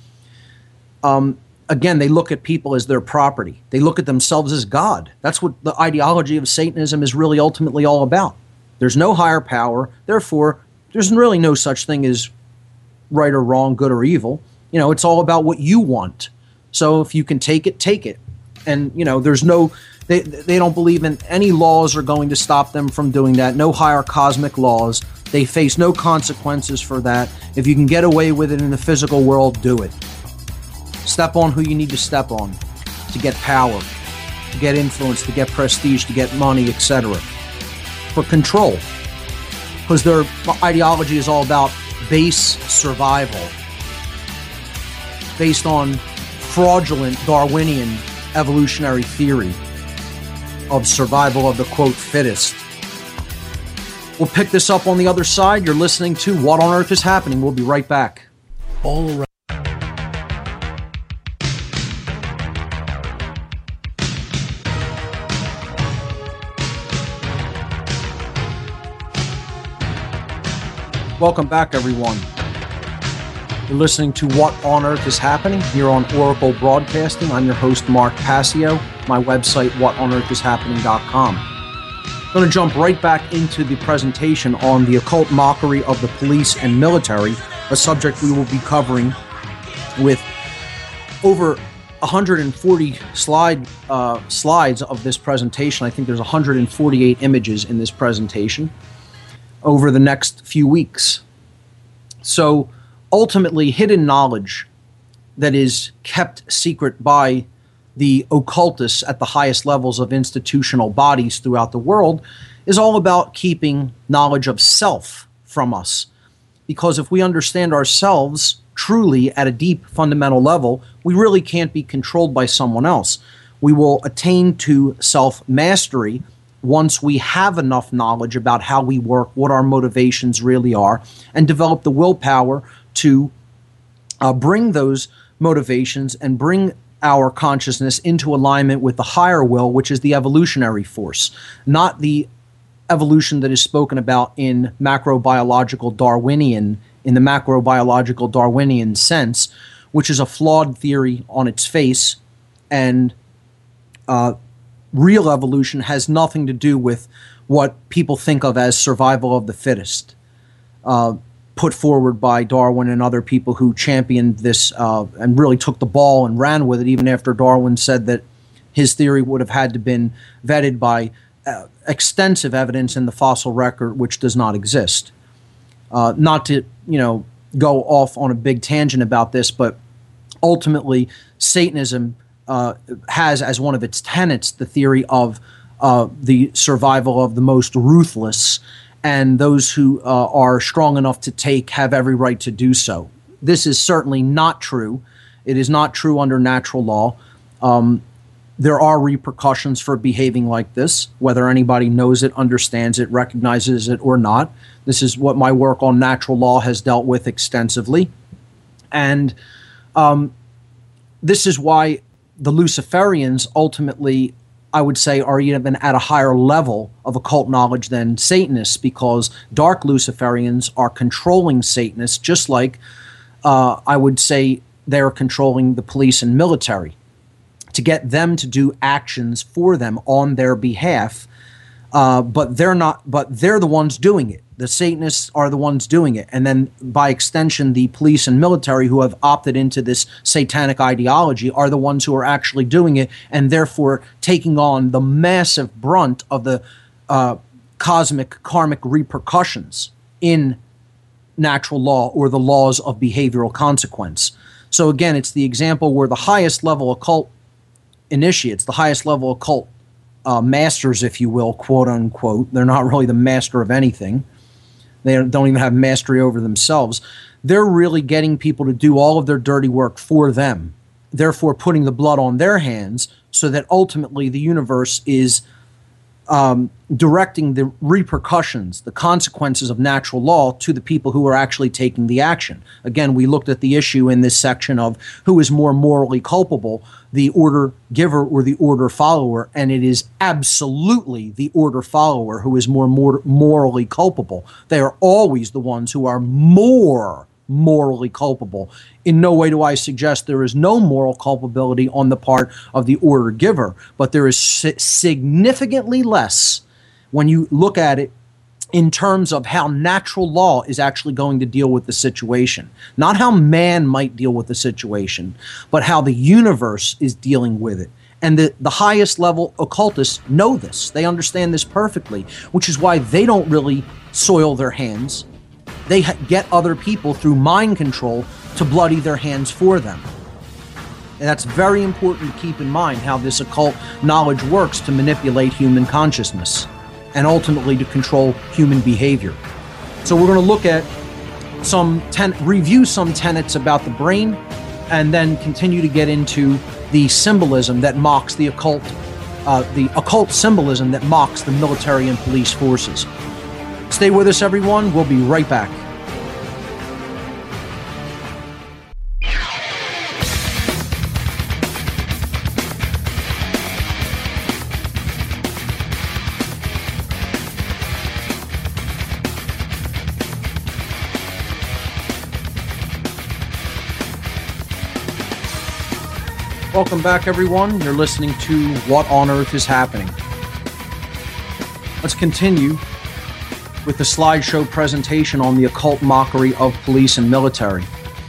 Again, they look at people as their property. They look at themselves as God. That's what the ideology of Satanism is really ultimately all about. There's no higher power. Therefore, there's really no such thing as right or wrong, good or evil. It's all about what you want. So if you can take it, take it. And, there's no... They don't believe in any laws are going to stop them from doing that. No higher cosmic laws. They face no consequences for that. If you can get away with it in the physical world, do it. Step on who you need to step on. to get power, to get influence, to get prestige, to get money, etc. For control. Because their ideology is all about base survival, based on fraudulent Darwinian evolutionary theory of survival of the, quote, fittest. We'll pick this up on the other side. You're listening to What on Earth is Happening. We'll be right back. All around. Welcome back, everyone. You're listening to What on Earth is Happening here on Oracle Broadcasting. I'm your host, Mark Passio. My website, whatonearthishappening.com. I'm going to jump right back into the presentation on the occult mockery of the police and military, a subject we will be covering with over 140 slides of this presentation. I think there's 148 images in this presentation over the next few weeks. So ultimately, hidden knowledge that is kept secret by the occultists at the highest levels of institutional bodies throughout the world is all about keeping knowledge of self from us. Because if we understand ourselves truly at a deep fundamental level, we really can't be controlled by someone else. We will attain to self-mastery once we have enough knowledge about how we work, what our motivations really are, and develop the willpower to bring those motivations and bring our consciousness into alignment with the higher will, which is the evolutionary force, not the evolution that is spoken about in the macrobiological Darwinian sense, which is a flawed theory on its face, and real evolution has nothing to do with what people think of as survival of the fittest, put forward by Darwin and other people who championed this and really took the ball and ran with it, even after Darwin said that his theory would have had to been vetted by extensive evidence in the fossil record, which does not exist. Not to, go off on a big tangent about this, but ultimately Satanism has as one of its tenets the theory of the survival of the most ruthless, and those who are strong enough to take have every right to do so. This is certainly not true. It is not true under natural law. There are repercussions for behaving like this, whether anybody knows it, understands it, recognizes it, or not. This is what my work on natural law has dealt with extensively. And this is why the Luciferians ultimately, I would say, are even at a higher level of occult knowledge than Satanists, because dark Luciferians are controlling Satanists, just like I would say they're controlling the police and military, to get them to do actions for them on their behalf. But they're not. But they're the ones doing it. The Satanists are the ones doing it, and then by extension, the police and military who have opted into this satanic ideology are the ones who are actually doing it, and therefore taking on the massive brunt of the cosmic karmic repercussions in natural law or the laws of behavioral consequence. So again, it's the example where the highest level occult initiates, the highest level occult masters, if you will, quote unquote, they're not really the master of anything. They don't even have mastery over themselves. They're really getting people to do all of their dirty work for them, therefore putting the blood on their hands, so that ultimately the universe is directing the repercussions, the consequences of natural law to the people who are actually taking the action. Again, we looked at the issue in this section of who is more morally culpable, the order giver or the order follower, and it is absolutely the order follower who is more morally culpable. They are always the ones who are more morally culpable. In no way do I suggest there is no moral culpability on the part of the order giver, but there is significantly less when you look at it in terms of how natural law is actually going to deal with the situation. Not how man might deal with the situation, but how the universe is dealing with it. And the highest level occultists know this. They understand this perfectly, which is why they don't really soil their hands. They get other people through mind control to bloody their hands for them. And that's very important to keep in mind how this occult knowledge works to manipulate human consciousness and ultimately to control human behavior. So we're going to look at review some tenets about the brain and then continue to get into the symbolism that mocks the occult symbolism that mocks the military and police forces. Stay with us, everyone. We'll be right back. Welcome back, everyone. You're listening to What on Earth is Happening. Let's continue with the slideshow presentation on the occult mockery of police and military.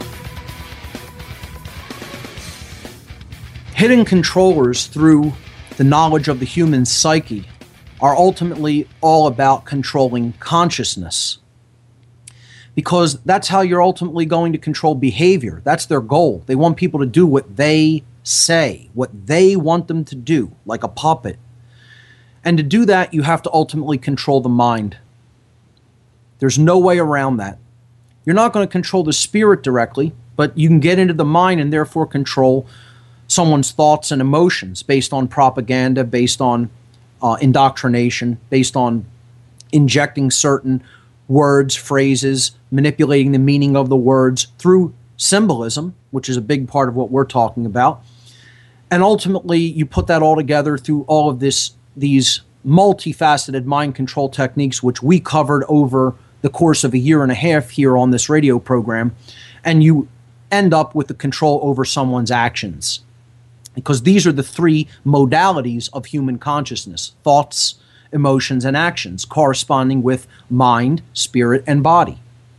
Hidden controllers through the knowledge of the human psyche are ultimately all about controlling consciousness, because that's how you're ultimately going to control behavior. That's their goal. They want people to do what they say, what they want them to do, like a puppet. And to do that, you have to ultimately control the mind. There's no way around that. You're not going to control the spirit directly, but you can get into the mind and therefore control someone's thoughts and emotions based on propaganda, based on indoctrination, based on injecting certain words, phrases, manipulating the meaning of the words through symbolism, which is a big part of what we're talking about. And ultimately, you put that all together through all of these multifaceted mind control techniques, which we covered over the course of a year and a half here on this radio program, and you end up with the control over someone's actions. Because these are the three modalities of human consciousness: thoughts, emotions, and actions, corresponding with mind, spirit, and body.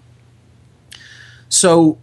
So,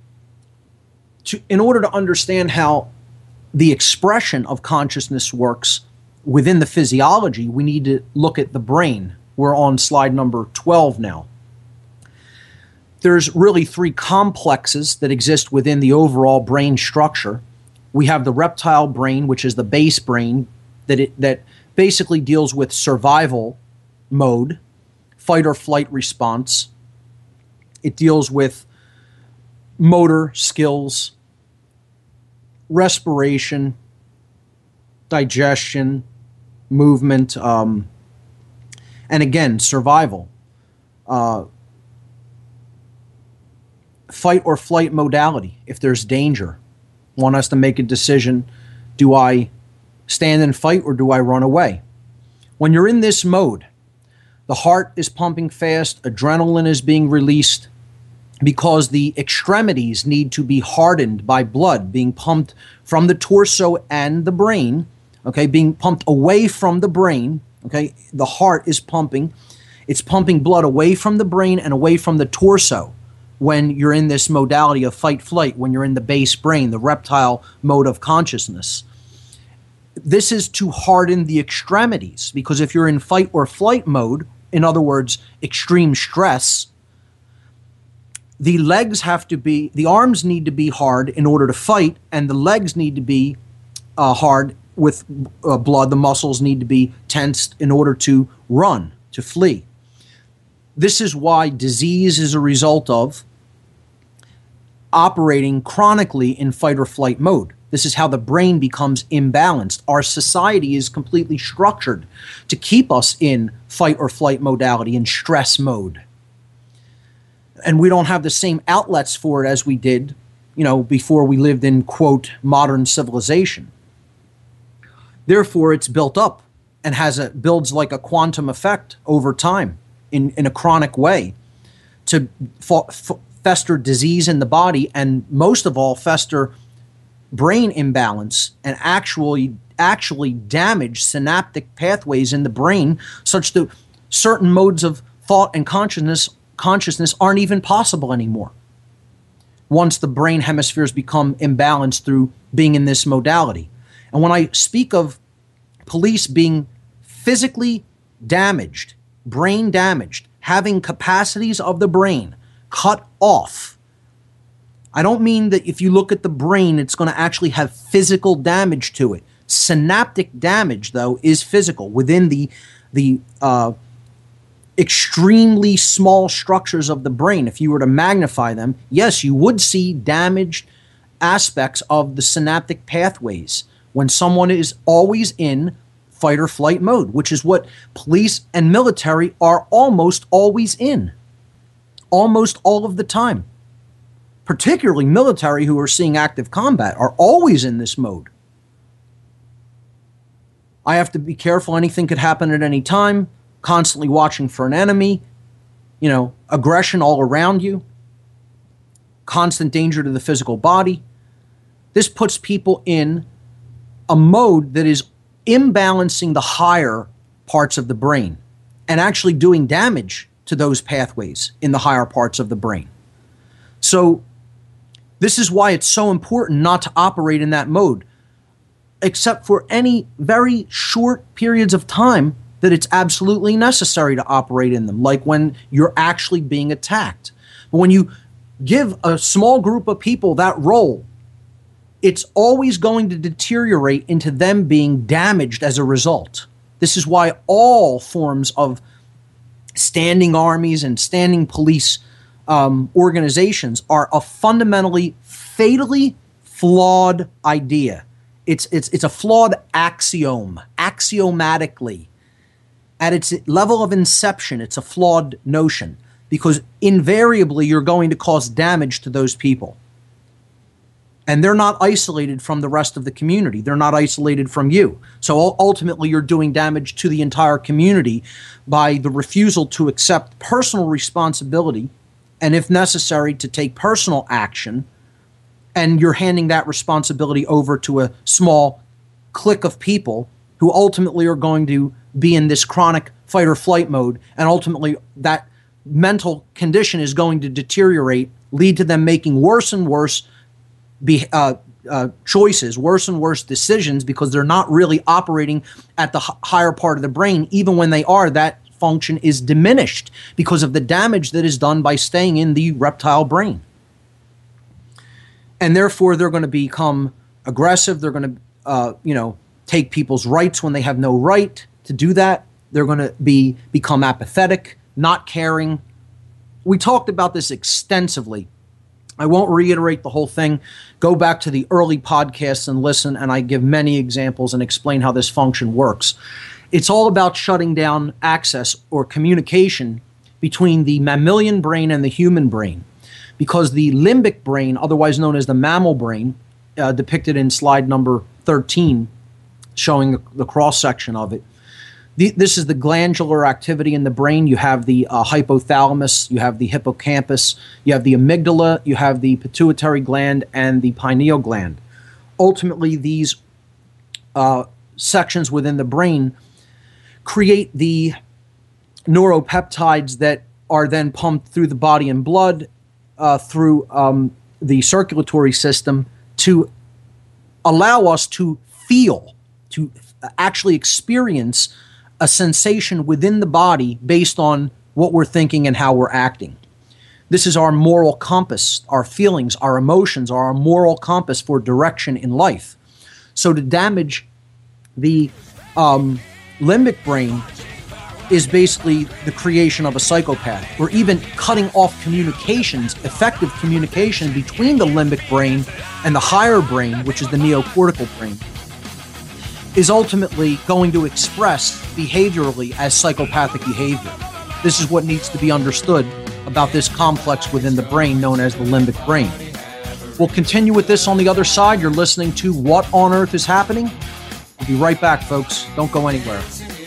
in order to understand how the expression of consciousness works within the physiology, we need to look at the brain. We're on slide number 12 now. There's really three complexes that exist within the overall brain structure. We have the reptile brain, which is the base brain that basically deals with survival mode, fight or flight response. It deals with motor skills, respiration, digestion, movement, and again, survival. Fight or flight modality, if there's danger. One has to make a decision: do I stand and fight or do I run away? When you're in this mode, the heart is pumping fast, adrenaline is being released, because the extremities need to be hardened by blood being pumped from the torso and the brain, okay, being pumped away from the brain, okay? The heart is pumping. It's pumping blood away from the brain and away from the torso when you're in this modality of fight-flight, when you're in the base brain, the reptile mode of consciousness. This is to harden the extremities, because if you're in fight or flight mode, in other words, extreme stress, the arms need to be hard in order to fight, and the legs need to be hard with blood. The muscles need to be tensed in order to run, to flee. This is why disease is a result of operating chronically in fight or flight mode. This is how the brain becomes imbalanced. Our society is completely structured to keep us in fight or flight modality, in stress mode. And we don't have the same outlets for it as we did, before we lived in, quote, modern civilization. Therefore, it's built up and builds like a quantum effect over time in a chronic way to fester disease in the body, and most of all, fester brain imbalance and actually damage synaptic pathways in the brain, such that certain modes of thought and consciousness aren't even possible anymore once the brain hemispheres become imbalanced through being in this modality. And when I speak of police being physically damaged, brain damaged, having capacities of the brain cut off, I don't mean that if you look at the brain, it's going to actually have physical damage to it. Synaptic damage, though, is physical within the extremely small structures of the brain. If you were to magnify them, yes, you would see damaged aspects of the synaptic pathways when someone is always in fight or flight mode, which is what police and military are almost always in, almost all of the time. Particularly military, who are seeing active combat, are always in this mode. I have to be careful. Anything could happen at any time. Constantly watching for an enemy, aggression all around you, constant danger to the physical body. This puts people in a mode that is imbalancing the higher parts of the brain and actually doing damage to those pathways in the higher parts of the brain. So this is why it's so important not to operate in that mode, except for any very short periods of time that it's absolutely necessary to operate in them, like when you're actually being attacked. But when you give a small group of people that role, it's always going to deteriorate into them being damaged as a result. This is why all forms of standing armies and standing police organizations are a fundamentally, fatally flawed idea. It's a flawed axiom, axiomatically. At its level of inception, it's a flawed notion because invariably you're going to cause damage to those people. And they're not isolated from the rest of the community. They're not isolated from you. So ultimately, you're doing damage to the entire community by the refusal to accept personal responsibility and, if necessary, to take personal action. And you're handing that responsibility over to a small clique of people who ultimately are going to be in this chronic fight or flight mode, and ultimately that mental condition is going to deteriorate, lead to them making worse and worse choices, worse and worse decisions, because they're not really operating at the higher part of the brain. Even when they are, that function is diminished because of the damage that is done by staying in the reptile brain. And therefore, they're going to become aggressive. They're going to, take people's rights when they have no right to do that. They're going to become apathetic, not caring. We talked about this extensively. I won't reiterate the whole thing. Go back to the early podcasts and listen, and I give many examples and explain how this function works. It's all about shutting down access or communication between the mammalian brain and the human brain, because the limbic brain, otherwise known as the mammal brain, depicted in slide number 13, showing the cross-section of it. This is the glandular activity in the brain. You have the hypothalamus, you have the hippocampus, you have the amygdala, you have the pituitary gland, and the pineal gland. Ultimately, these sections within the brain create the neuropeptides that are then pumped through the body and blood, through the circulatory system, to allow us to feel, to actually experience a sensation within the body based on what we're thinking and how we're acting. This is our moral compass. Our feelings, our emotions are our moral compass for direction in life. So to damage the limbic brain is basically the creation of a psychopath, or even cutting off communications, effective communication between the limbic brain and the higher brain, which is the neocortical brain, is ultimately going to express behaviorally as psychopathic behavior. This is what needs to be understood about this complex within the brain known as the limbic brain. We'll continue with this on the other side. You're listening to What on Earth is Happening? We'll be right back, folks. Don't go anywhere.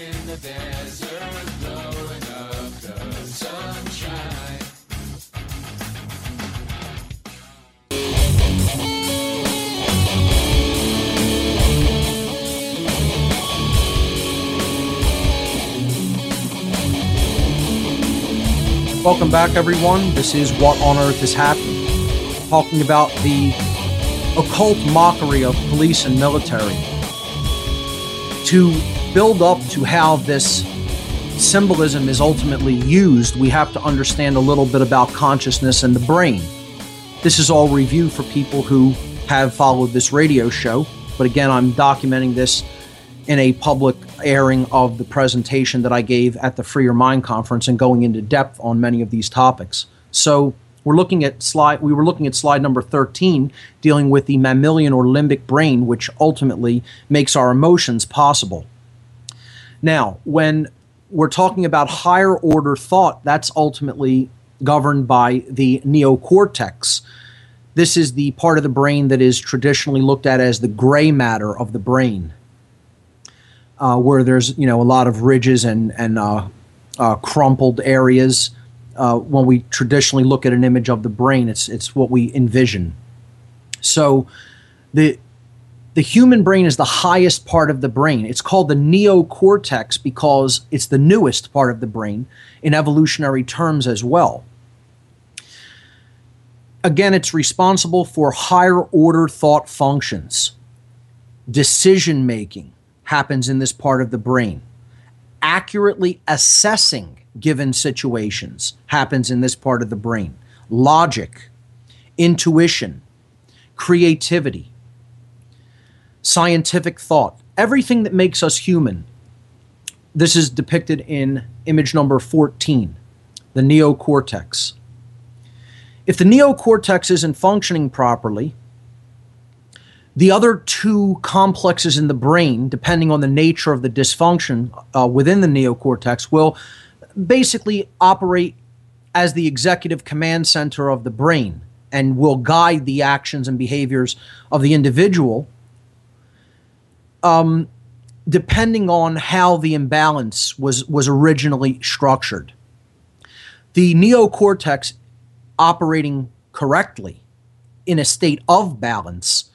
Welcome back, everyone. This is What on Earth is Happening, talking about the occult mockery of police and military. To build up to how this symbolism is ultimately used, we have to understand a little bit about consciousness and the brain. This is all review for people who have followed this radio show. But again, I'm documenting this in a public airing of the presentation that I gave at the Free Your Mind conference and going into depth on many of these topics. So we were looking at slide number 13, dealing with the mammalian or limbic brain, which ultimately makes our emotions possible. Now, when we're talking about higher order thought, that's ultimately governed by the neocortex. This is the part of the brain that is traditionally looked at as the gray matter of the brain, where there's a lot of ridges and crumpled areas. When we traditionally look at an image of the brain, it's what we envision. So the human brain is the highest part of the brain. It's called the neocortex because it's the newest part of the brain in evolutionary terms as well. Again, it's responsible for higher order thought functions. Decision making happens in this part of the brain. Accurately assessing given situations happens in this part of the brain. Logic, intuition, creativity, scientific thought, everything that makes us human. This is depicted in image number 14, the neocortex. If the neocortex isn't functioning properly, the other two complexes in the brain, depending on the nature of the dysfunction within the neocortex, will basically operate as the executive command center of the brain and will guide the actions and behaviors of the individual, depending on how the imbalance was originally structured. The neocortex operating correctly in a state of balance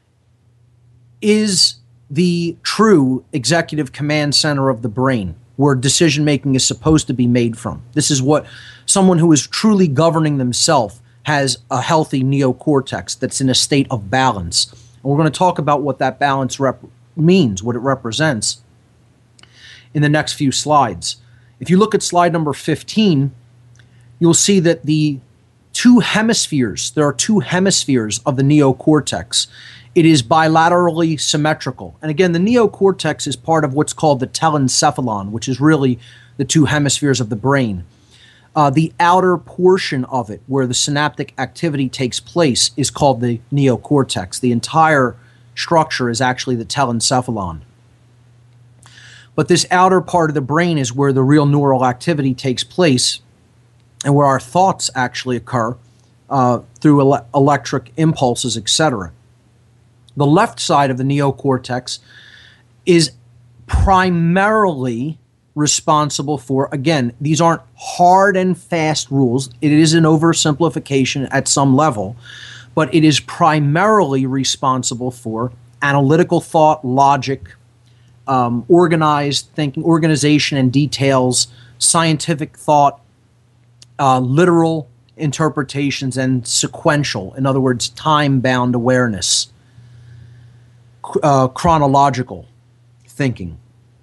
is the true executive command center of the brain, where decision making is supposed to be made from. This is what someone who is truly governing themselves has, a healthy neocortex that's in a state of balance. And we're going to talk about what that balance means, what it represents, in the next few slides. If you look at slide number 15, you'll see that there are two hemispheres of the neocortex. It is bilaterally symmetrical. And again, the neocortex is part of what's called the telencephalon, which is really the two hemispheres of the brain. The outer portion of it, where the synaptic activity takes place, is called the neocortex. The entire structure is actually the telencephalon. But this outer part of the brain is where the real neural activity takes place and where our thoughts actually occur through electric impulses, etc. The left side of the neocortex is primarily responsible for, again, these aren't hard and fast rules. It is an oversimplification at some level, but it is primarily responsible for analytical thought, logic, organized thinking, organization and details, scientific thought, literal interpretations, and sequential, in other words, time-bound awareness. Chronological thinking.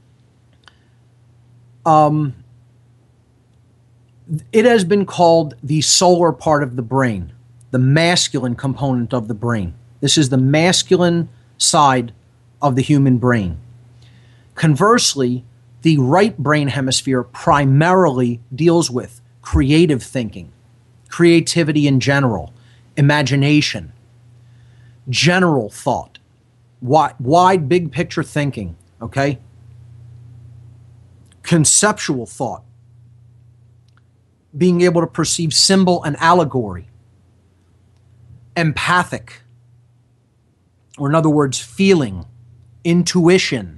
It has been called the solar part of the brain, the masculine component of the brain. This is the masculine side of the human brain. Conversely, the right brain hemisphere primarily deals with creative thinking, creativity in general, imagination, general thought, wide big picture thinking, okay? Conceptual thought, being able to perceive symbol and allegory, empathic, or in other words, feeling, intuition,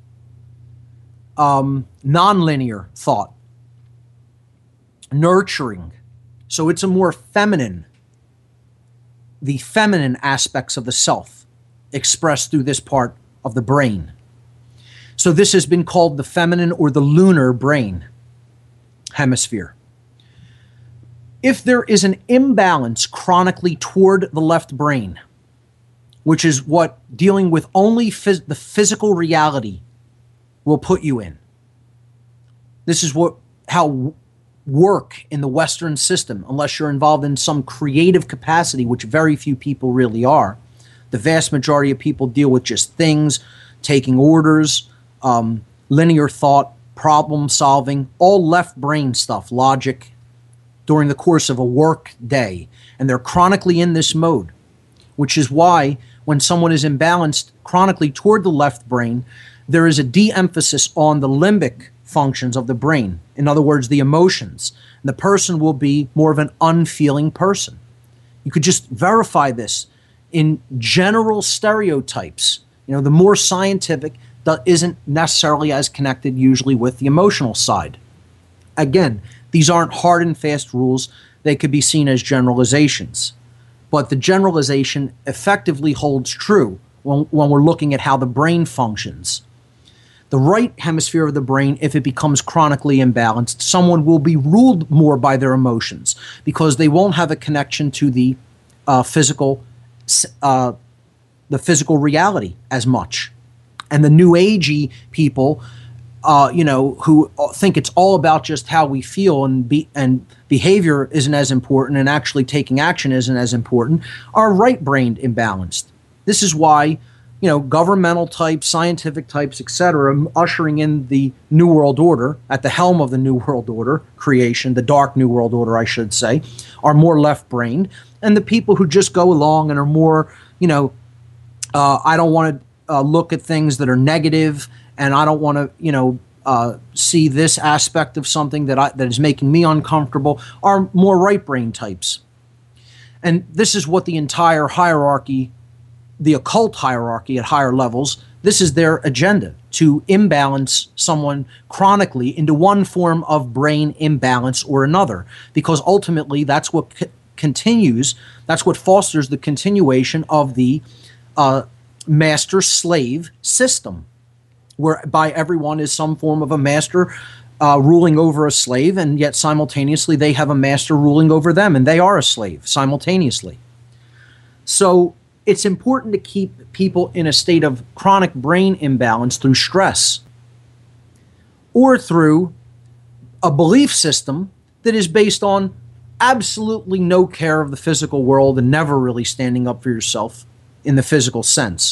nonlinear thought, nurturing. So it's a more feminine, the feminine aspects of the self expressed through this part of the brain. So this has been called the feminine or the lunar brain hemisphere. If there is an imbalance chronically toward the left brain, which is what dealing with only the physical reality will put you in. This is how work in the Western system unless you're involved in some creative capacity, which very few people really are. The vast majority of people deal with just things, taking orders, linear thought, problem solving, all left brain stuff, logic, during the course of a work day. And they're chronically in this mode, which is why when someone is imbalanced chronically toward the left brain, there is a de-emphasis on the limbic functions of the brain. In other words, the emotions. And the person will be more of an unfeeling person. You could just verify this in general stereotypes. You know, the more scientific that isn't necessarily as connected usually with the emotional side. Again, these aren't hard and fast rules. They could be seen as generalizations. But the generalization effectively holds true when we're looking at how the brain functions. The right hemisphere of the brain, if it becomes chronically imbalanced, someone will be ruled more by their emotions because they won't have a connection to the physical reality as much. And the new agey people, who think it's all about just how we feel and behavior isn't as important and actually taking action isn't as important, are right-brained imbalanced. This is why, governmental types, scientific types, etc., ushering in the New World Order, at the helm of the New World Order creation, the Dark New World Order, I should say, are more left-brained. And the people who just go along and are more, I don't want to look at things that are negative, and I don't want to, see this aspect of something that is making me uncomfortable, are more right-brain types. And this is what the entire hierarchy, the occult hierarchy at higher levels, this is their agenda, to imbalance someone chronically into one form of brain imbalance or another, because ultimately that's what continues, that's what fosters the continuation of the master-slave system, whereby everyone is some form of a master ruling over a slave, and yet simultaneously they have a master ruling over them, and they are a slave simultaneously. So it's important to keep people in a state of chronic brain imbalance through stress or through a belief system that is based on absolutely no care of the physical world and never really standing up for yourself in the physical sense.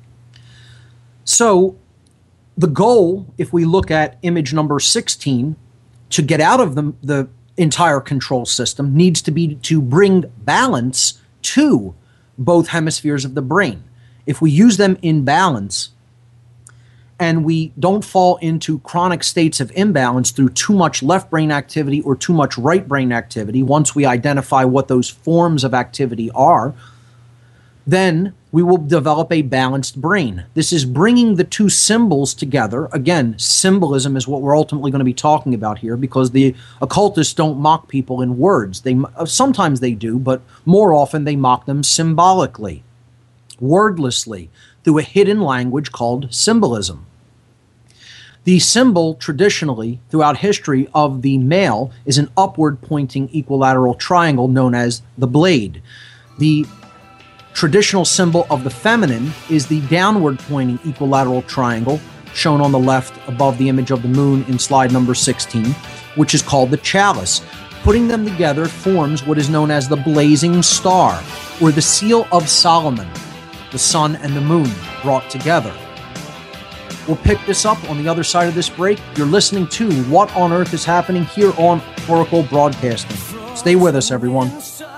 So the goal, if we look at image number 16, to get out of the entire control system needs to be to bring balance to both hemispheres of the brain. If we use them in balance and we don't fall into chronic states of imbalance through too much left brain activity or too much right brain activity, once we identify what those forms of activity are, then we will develop a balanced brain. This is bringing the two symbols together. Again, symbolism is what we're ultimately going to be talking about here, because the occultists don't mock people in words. Sometimes they do, but more often they mock them symbolically, wordlessly, through a hidden language called symbolism. The symbol traditionally throughout history of the male is an upward pointing equilateral triangle known as the blade. The traditional symbol of the feminine is the downward pointing equilateral triangle shown on the left above the image of the moon in slide number 16, which is called the chalice. Putting them together forms what is known as the blazing star, or the seal of Solomon, the sun and the moon brought together. We'll pick this up on the other side of this break. You're listening to What on Earth is Happening here on Oracle Broadcasting. Stay with us, everyone.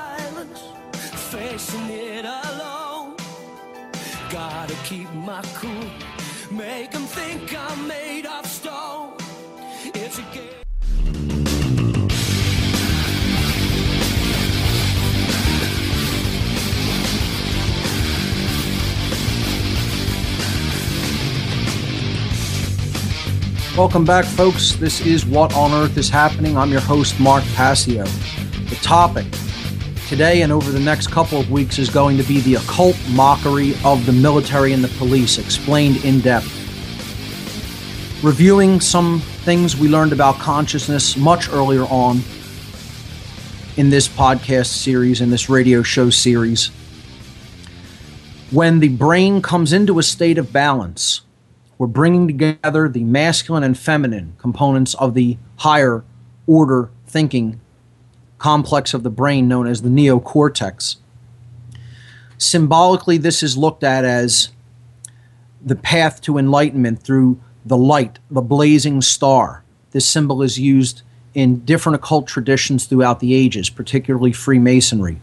Welcome back, folks. This is What on Earth is Happening. I'm your host, Mark Passio. The topic today and over the next couple of weeks is going to be the occult mockery of the military and the police, explained in depth. Reviewing some things we learned about consciousness much earlier on in this podcast series, in this radio show series. When the brain comes into a state of balance, we're bringing together the masculine and feminine components of the higher order thinking complex of the brain known as the neocortex. Symbolically, this is looked at as the path to enlightenment through the light, the blazing star. This symbol is used in different occult traditions throughout the ages, particularly Freemasonry,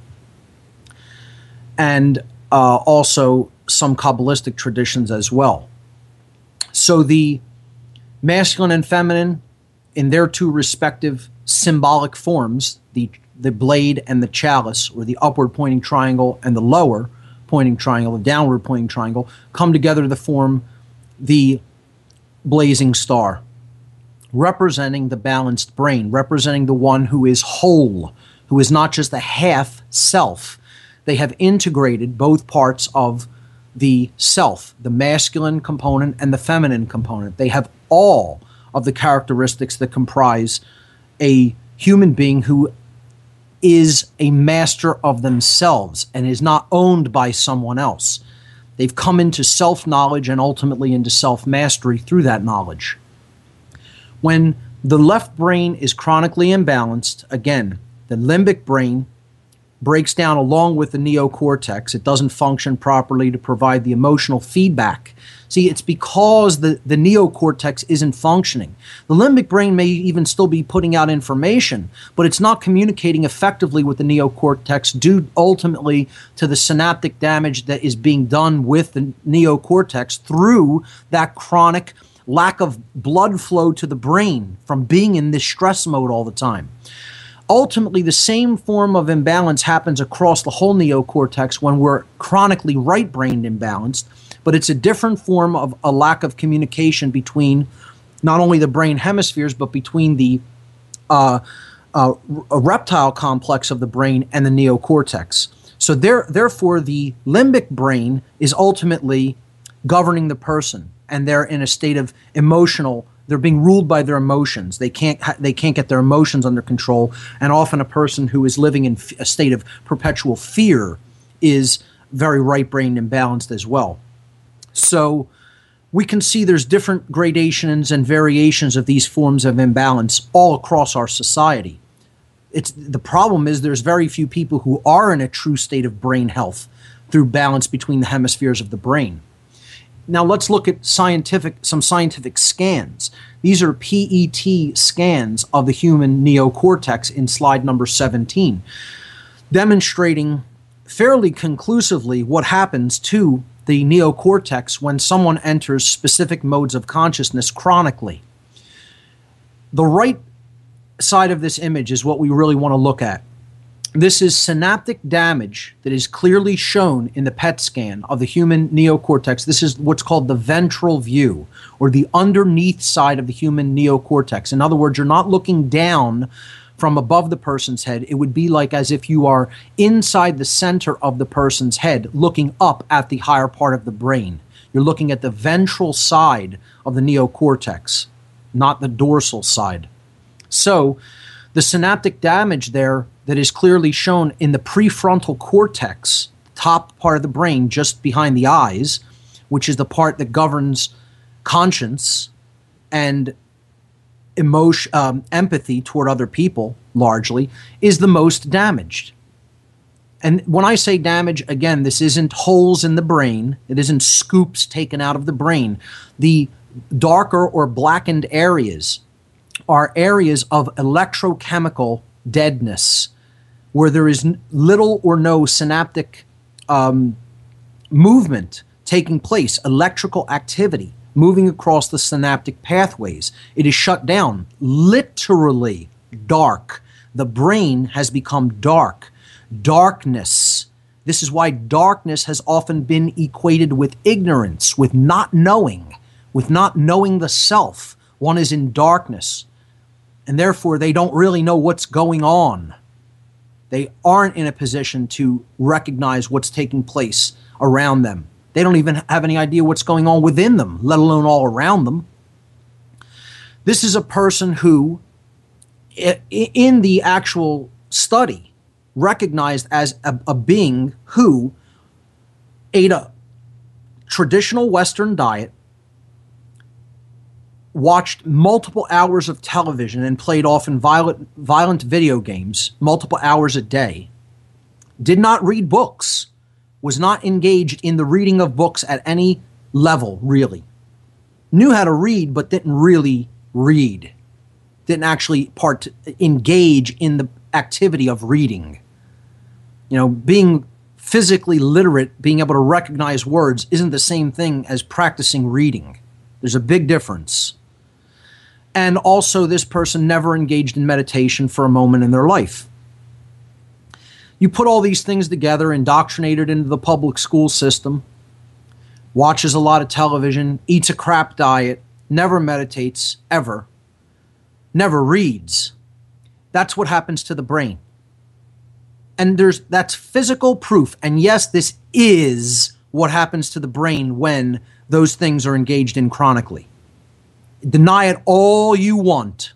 and also some Kabbalistic traditions as well. So the masculine and feminine, in their two respective symbolic forms, the blade and the chalice, or the upward pointing triangle and the lower pointing triangle, the downward pointing triangle, come together to form the blazing star, representing the balanced brain, representing the one who is whole, who is not just a half self. They have integrated both parts of the self, the masculine component and the feminine component. They have all of the characteristics that comprise a human being who is a master of themselves and is not owned by someone else. They've come into self-knowledge and ultimately into self-mastery through that knowledge. When the left brain is chronically imbalanced, again, the limbic brain breaks down along with the neocortex. It doesn't function properly to provide the emotional feedback. See, it's because the neocortex isn't functioning. The limbic brain may even still be putting out information, but it's not communicating effectively with the neocortex due ultimately to the synaptic damage that is being done with the neocortex through that chronic lack of blood flow to the brain from being in this stress mode all the time. Ultimately, the same form of imbalance happens across the whole neocortex when we're chronically right-brained imbalanced, but it's a different form of a lack of communication between not only the brain hemispheres, but between the reptile complex of the brain and the neocortex. So therefore, the limbic brain is ultimately governing the person, and they're in a state of they're being ruled by their emotions. They can't get their emotions under control, and often a person who is living in a state of perpetual fear is very right-brained imbalanced as well. So we can see there's different gradations and variations of these forms of imbalance all across our society. The problem is there's very few people who are in a true state of brain health through balance between the hemispheres of the brain. Now let's look at some scientific scans. These are PET scans of the human neocortex in slide number 17, demonstrating fairly conclusively what happens to the neocortex when someone enters specific modes of consciousness chronically. The right side of this image is what we really want to look at. This is synaptic damage that is clearly shown in the PET scan of the human neocortex. This is what's called the ventral view, or the underneath side of the human neocortex. In other words, you're not looking down from above the person's head. It would be like as if you are inside the center of the person's head, looking up at the higher part of the brain. You're looking at the ventral side of the neocortex, not the dorsal side. So the synaptic damage there that is clearly shown in the prefrontal cortex, top part of the brain just behind the eyes, which is the part that governs conscience and emotion, empathy toward other people, largely, is the most damaged. And when I say damage, again, this isn't holes in the brain. It isn't scoops taken out of the brain. The darker or blackened areas are areas of electrochemical deadness, where there is little or no synaptic movement taking place, electrical activity moving across the synaptic pathways. It is shut down, literally dark. The brain has become dark. Darkness. This is why darkness has often been equated with ignorance, with not knowing the self. One is in darkness, and therefore they don't really know what's going on. They aren't in a position to recognize what's taking place around them. They don't even have any idea what's going on within them, let alone all around them. This is a person who, in the actual study, recognized as a being who ate a traditional Western diet, watched multiple hours of television and played often violent video games multiple hours a day, did not read books, was not engaged in the reading of books at any level, really. Knew how to read, but didn't really read. Didn't actually engage in the activity of reading. Being physically literate, being able to recognize words, isn't the same thing as practicing reading. There's a big difference. And also, this person never engaged in meditation for a moment in their life. You put all these things together, indoctrinated into the public school system, watches a lot of television, eats a crap diet, never meditates, ever, never reads. That's what happens to the brain. And that's physical proof. And yes, this is what happens to the brain when those things are engaged in chronically. Deny it all you want.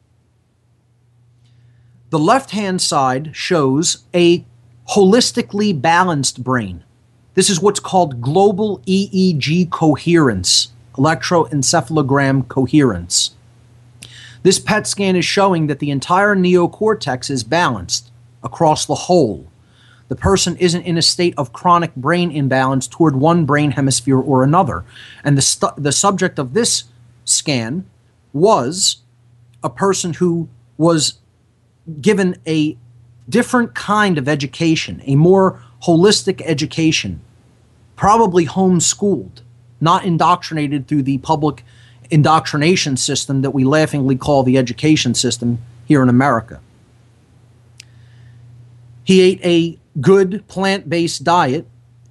The left-hand side shows a holistically balanced brain. This is what's called global EEG coherence, electroencephalogram coherence. This PET scan is showing that the entire neocortex is balanced across the whole. The person isn't in a state of chronic brain imbalance toward one brain hemisphere or another. And the subject of this scan was a person who was given a different kind of education, a more holistic education, probably homeschooled, not indoctrinated through the public indoctrination system that we laughingly call the education system here in America. He ate a good plant-based diet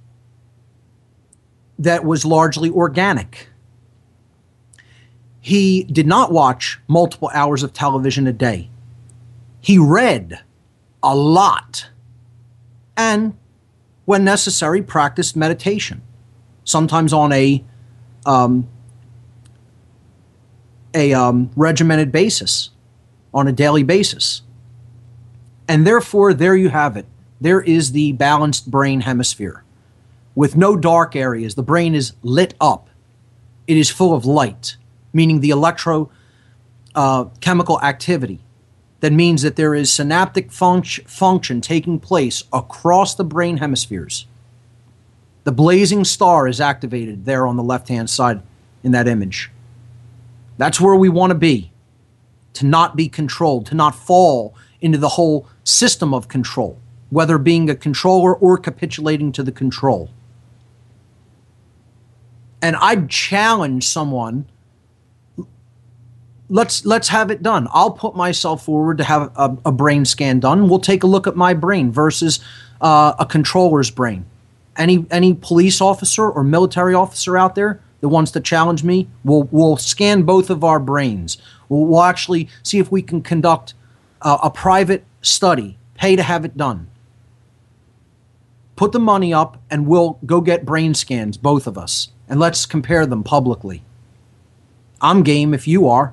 that was largely organic. He did not watch multiple hours of television a day. He read a lot and, when necessary, practiced meditation, sometimes on a regimented basis, on a daily basis. And therefore, there you have it. There is the balanced brain hemisphere with no dark areas. The brain is lit up. It is full of light, meaning the chemical activity. That means that there is synaptic function taking place across the brain hemispheres. The blazing star is activated there on the left-hand side in that image. That's where we want to be, to not be controlled, to not fall into the whole system of control, whether being a controller or capitulating to the control. And I'd challenge someone, let's have it done. I'll put myself forward to have a brain scan done. We'll take a look at my brain versus a controller's brain. Any police officer or military officer out there that wants to challenge me, we'll scan both of our brains. We'll actually see if we can conduct a private study, pay to have it done. Put the money up and we'll go get brain scans, both of us, and let's compare them publicly. I'm game if you are.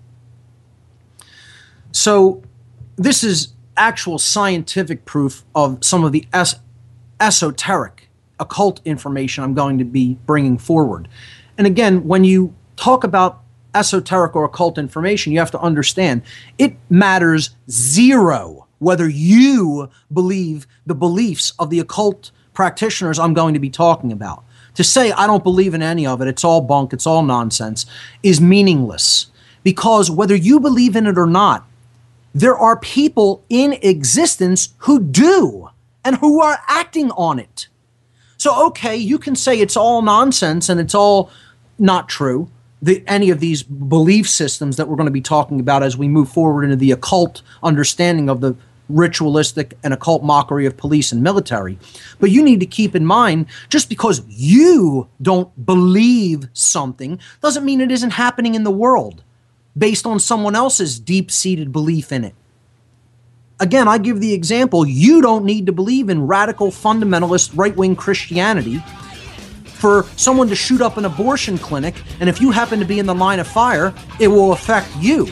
So this is actual scientific proof of some of the esoteric, occult information I'm going to be bringing forward. And again, when you talk about esoteric or occult information, you have to understand it matters zero whether you believe the beliefs of the occult practitioners I'm going to be talking about. To say I don't believe in any of it, it's all bunk, it's all nonsense, is meaningless. Because whether you believe in it or not, there are people in existence who do and who are acting on it. So, okay, you can say it's all nonsense and it's all not true. Any of these belief systems that we're going to be talking about as we move forward into the occult understanding of the ritualistic and occult mockery of police and military. But you need to keep in mind, just because you don't believe something doesn't mean it isn't happening in the world based on someone else's deep-seated belief in it. Again, I give the example, you don't need to believe in radical fundamentalist right-wing Christianity for someone to shoot up an abortion clinic, and if you happen to be in the line of fire, it will affect you.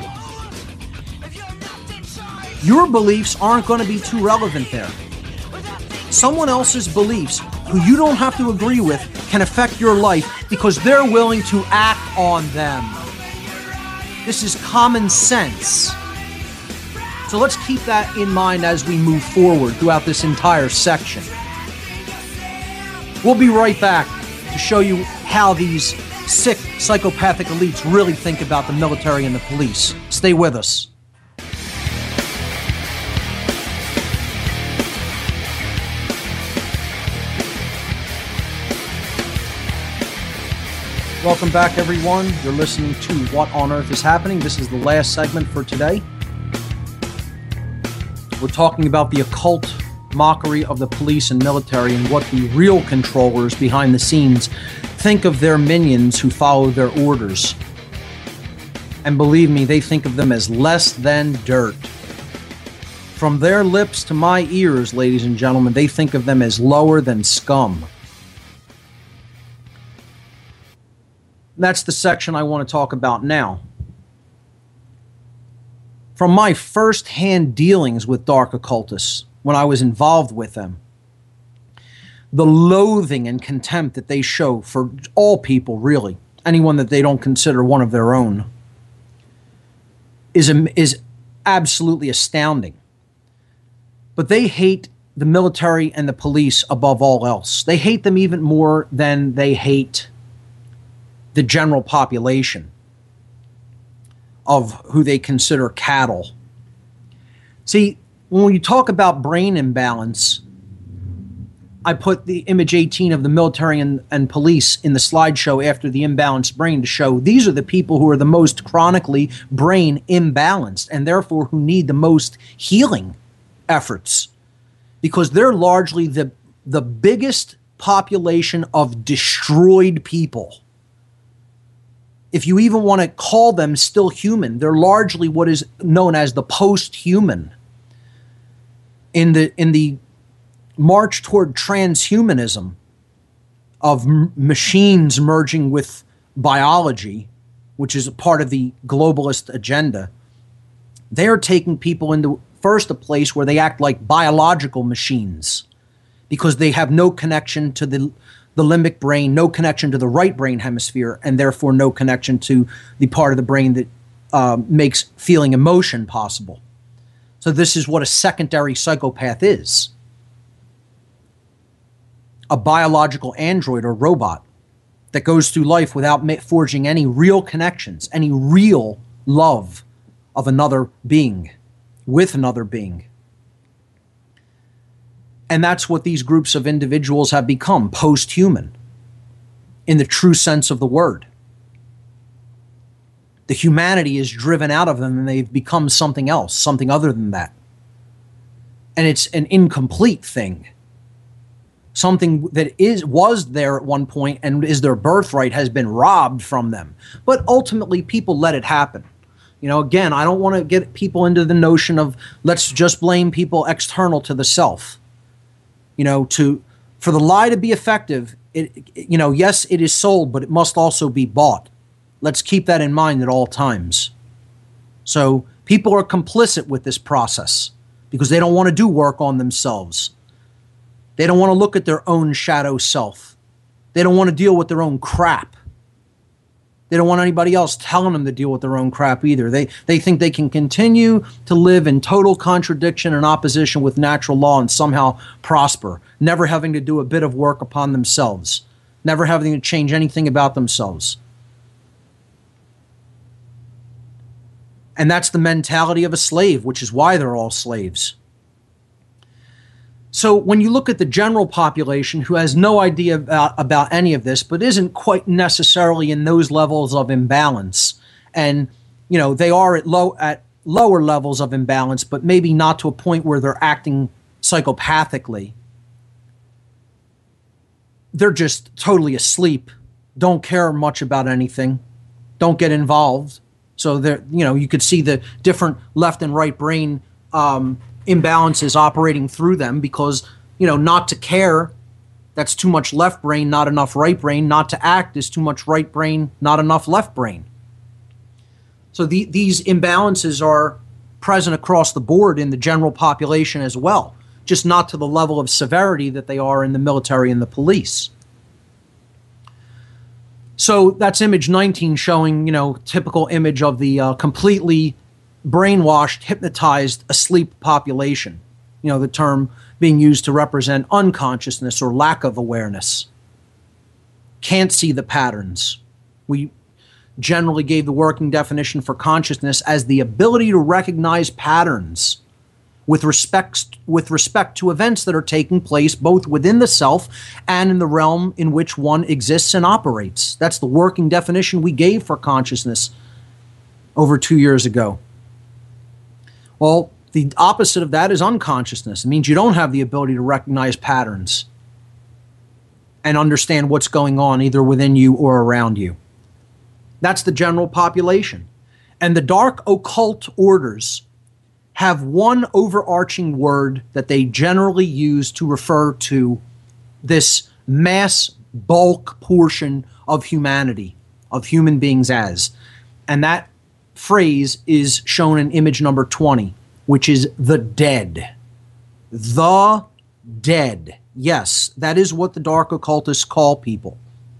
Your beliefs aren't going to be too relevant there. Someone else's beliefs, who you don't have to agree with, can affect your life because they're willing to act on them. This is common sense. So let's keep that in mind as we move forward throughout this entire section. We'll be right back to show you how these sick psychopathic elites really think about the military and the police. Stay with us. Welcome back, everyone. You're listening to What on Earth is Happening. This is the last segment for today. We're talking about the occult mockery of the police and military and what the real controllers behind the scenes think of their minions who follow their orders. And believe me, they think of them as less than dirt. From their lips to my ears, ladies and gentlemen, they think of them as lower than scum. That's the section I want to talk about now. From my first-hand dealings with dark occultists, when I was involved with them, the loathing and contempt that they show for all people, really, anyone that they don't consider one of their own, is absolutely astounding. But they hate the military and the police above all else. They hate them even more than they hate the general population of who they consider cattle. See, when you talk about brain imbalance, I put the image 18 of the military and police in the slideshow after the imbalanced brain to show these are the people who are the most chronically brain imbalanced and therefore who need the most healing efforts, because they're largely the biggest population of destroyed people. If you even want to call them still human, they're largely what is known as the post-human. In the march toward transhumanism of machines merging with biology, which is a part of the globalist agenda, they are taking people into first a place where they act like biological machines because they have no connection to the limbic brain, no connection to the right brain hemisphere, and therefore no connection to the part of the brain that makes feeling emotion possible. So this is what a secondary psychopath is. A biological android or robot that goes through life without forging any real connections, any real love of another being, with another being. And that's what these groups of individuals have become, post-human, in the true sense of the word. The humanity is driven out of them and they've become something else, something other than that. And it's an incomplete thing. Something that was there at one point and is their birthright has been robbed from them. But ultimately, people let it happen. You know, again, I don't want to get people into the notion of let's just blame people external to the self. You know, for the lie to be effective, yes, it is sold, but it must also be bought. Let's keep that in mind at all times. So people are complicit with this process because they don't want to do work on themselves. They don't want to look at their own shadow self. They don't want to deal with their own crap. They don't want anybody else telling them to deal with their own crap either. They think they can continue to live in total contradiction and opposition with natural law and somehow prosper, never having to do a bit of work upon themselves, never having to change anything about themselves. And that's the mentality of a slave, which is why they're all slaves. So when you look at the general population who has no idea about any of this, but isn't quite necessarily in those levels of imbalance, and they are at lower levels of imbalance, but maybe not to a point where they're acting psychopathically. They're just totally asleep, don't care much about anything, don't get involved. So you could see the different left and right brain imbalances operating through them because, not to care, that's too much left brain, not enough right brain. Not to act is too much right brain, not enough left brain. So these imbalances are present across the board in the general population as well, just not to the level of severity that they are in the military and the police. So that's image 19 showing, typical image of the completely brainwashed, hypnotized, asleep population. The term being used to represent unconsciousness or lack of awareness. Can't see the patterns. We generally gave the working definition for consciousness as the ability to recognize patterns with respect to events that are taking place both within the self and in the realm in which one exists and operates. That's the working definition we gave for consciousness over 2 years ago. Well, the opposite of that is unconsciousness. It means you don't have the ability to recognize patterns and understand what's going on either within you or around you. That's the general population. And the dark occult orders have one overarching word that they generally use to refer to this mass bulk portion of humanity, of human beings as. And that phrase is shown in image number 20, which is the dead. The dead. Yes, that is what the dark occultists call people.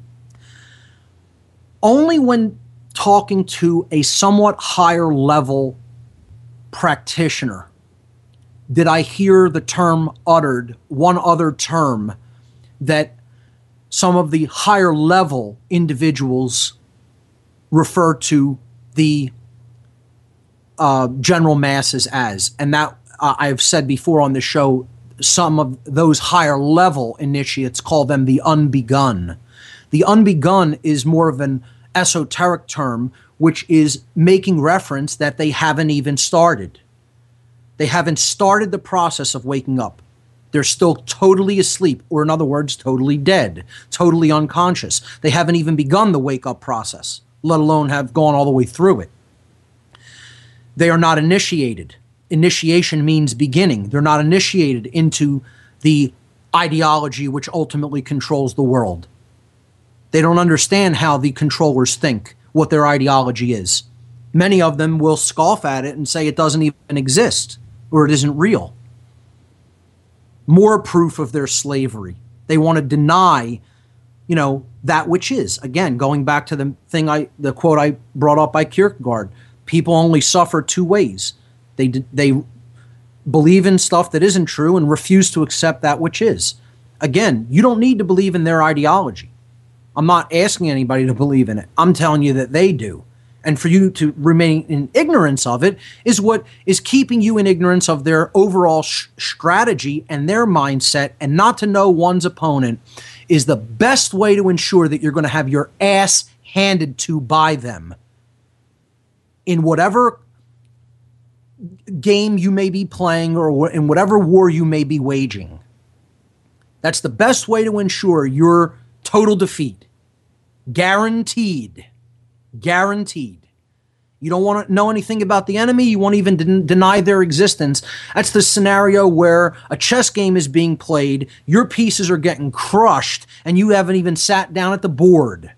Only when talking to a somewhat higher level practitioner did I hear the term uttered, one other term that some of the higher level individuals refer to the general masses as. And that I've said before on the show, some of those higher level initiates call them the unbegun. The unbegun is more of an esoteric term, which is making reference that they haven't even started. They haven't started the process of waking up. They're still totally asleep, or in other words, totally dead, totally unconscious. They haven't even begun the wake-up process, let alone have gone all the way through it. They are not initiated. Initiation means beginning. They're not initiated into the ideology which ultimately controls the world. They don't understand how the controllers think, what their ideology is. Many of them will scoff at it and say it doesn't even exist or it isn't real. More proof of their slavery. They want to deny, that which is. Again, going back to the quote I brought up by Kierkegaard, people only suffer two ways. They believe in stuff that isn't true and refuse to accept that which is. Again, you don't need to believe in their ideology. I'm not asking anybody to believe in it. I'm telling you that they do. And for you to remain in ignorance of it is what is keeping you in ignorance of their overall strategy and their mindset, and not to know one's opponent is the best way to ensure that you're going to have your ass handed to by them in whatever game you may be playing or in whatever war you may be waging. That's the best way to ensure your total defeat. Guaranteed. Guaranteed. You don't want to know anything about the enemy. You won't even deny their existence. That's the scenario where a chess game is being played, your pieces are getting crushed, and you haven't even sat down at the board.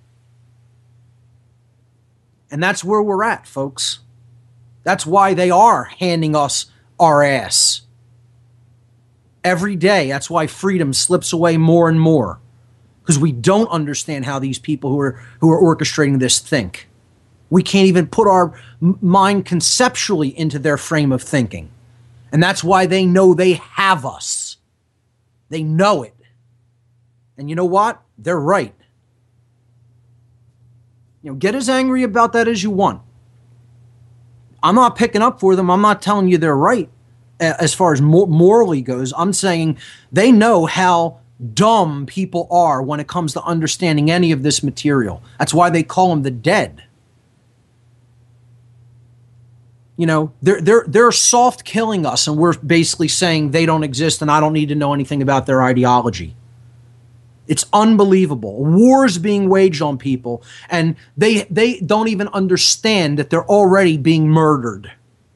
And that's where we're at, folks. That's why they are handing us our ass. Every day. That's why freedom slips away more and more. Because we don't understand how these people who are orchestrating this think. We can't even put our mind conceptually into their frame of thinking. And that's why they know they have us. They know it. And you know what? They're right. Get as angry about that as you want. I'm not picking up for them. I'm not telling you they're right as far as morally goes. I'm saying they know how dumb people are when it comes to understanding any of this material. That's why they call them the dead. They're soft killing us, and we're basically saying they don't exist and I don't need to know anything about their ideology. It's unbelievable. Wars being waged on people, and they don't even understand that they're already being murdered.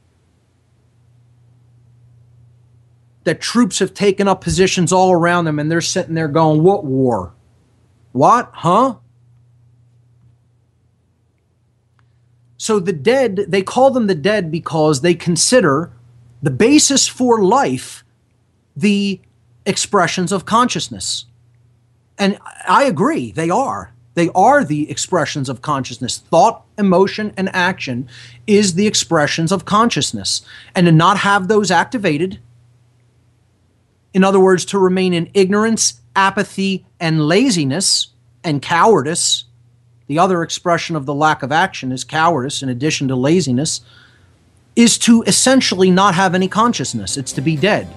That troops have taken up positions all around them, and they're sitting there going, what war? What? Huh? So the dead, they call them the dead because they consider the basis for life the expressions of consciousness. And I agree, they are. They are the expressions of consciousness. Thought, emotion, and action is the expressions of consciousness. And to not have those activated, in other words, to remain in ignorance, apathy, and laziness, and cowardice, the other expression of the lack of action is cowardice in addition to laziness, is to essentially not have any consciousness. It's to be dead.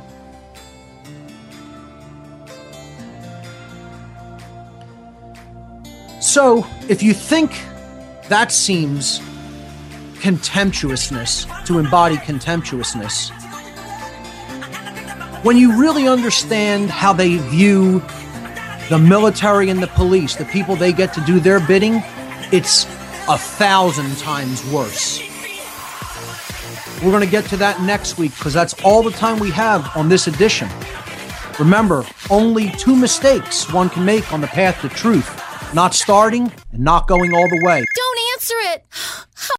So, if you think that seems contemptuousness, to embody contemptuousness, when you really understand how they view the military and the police, the people they get to do their bidding, it's 1,000 times worse. We're going to get to that next week because that's all the time we have on this edition. Remember, only 2 mistakes one can make on the path to truth: not starting and not going all the way. Don't answer it.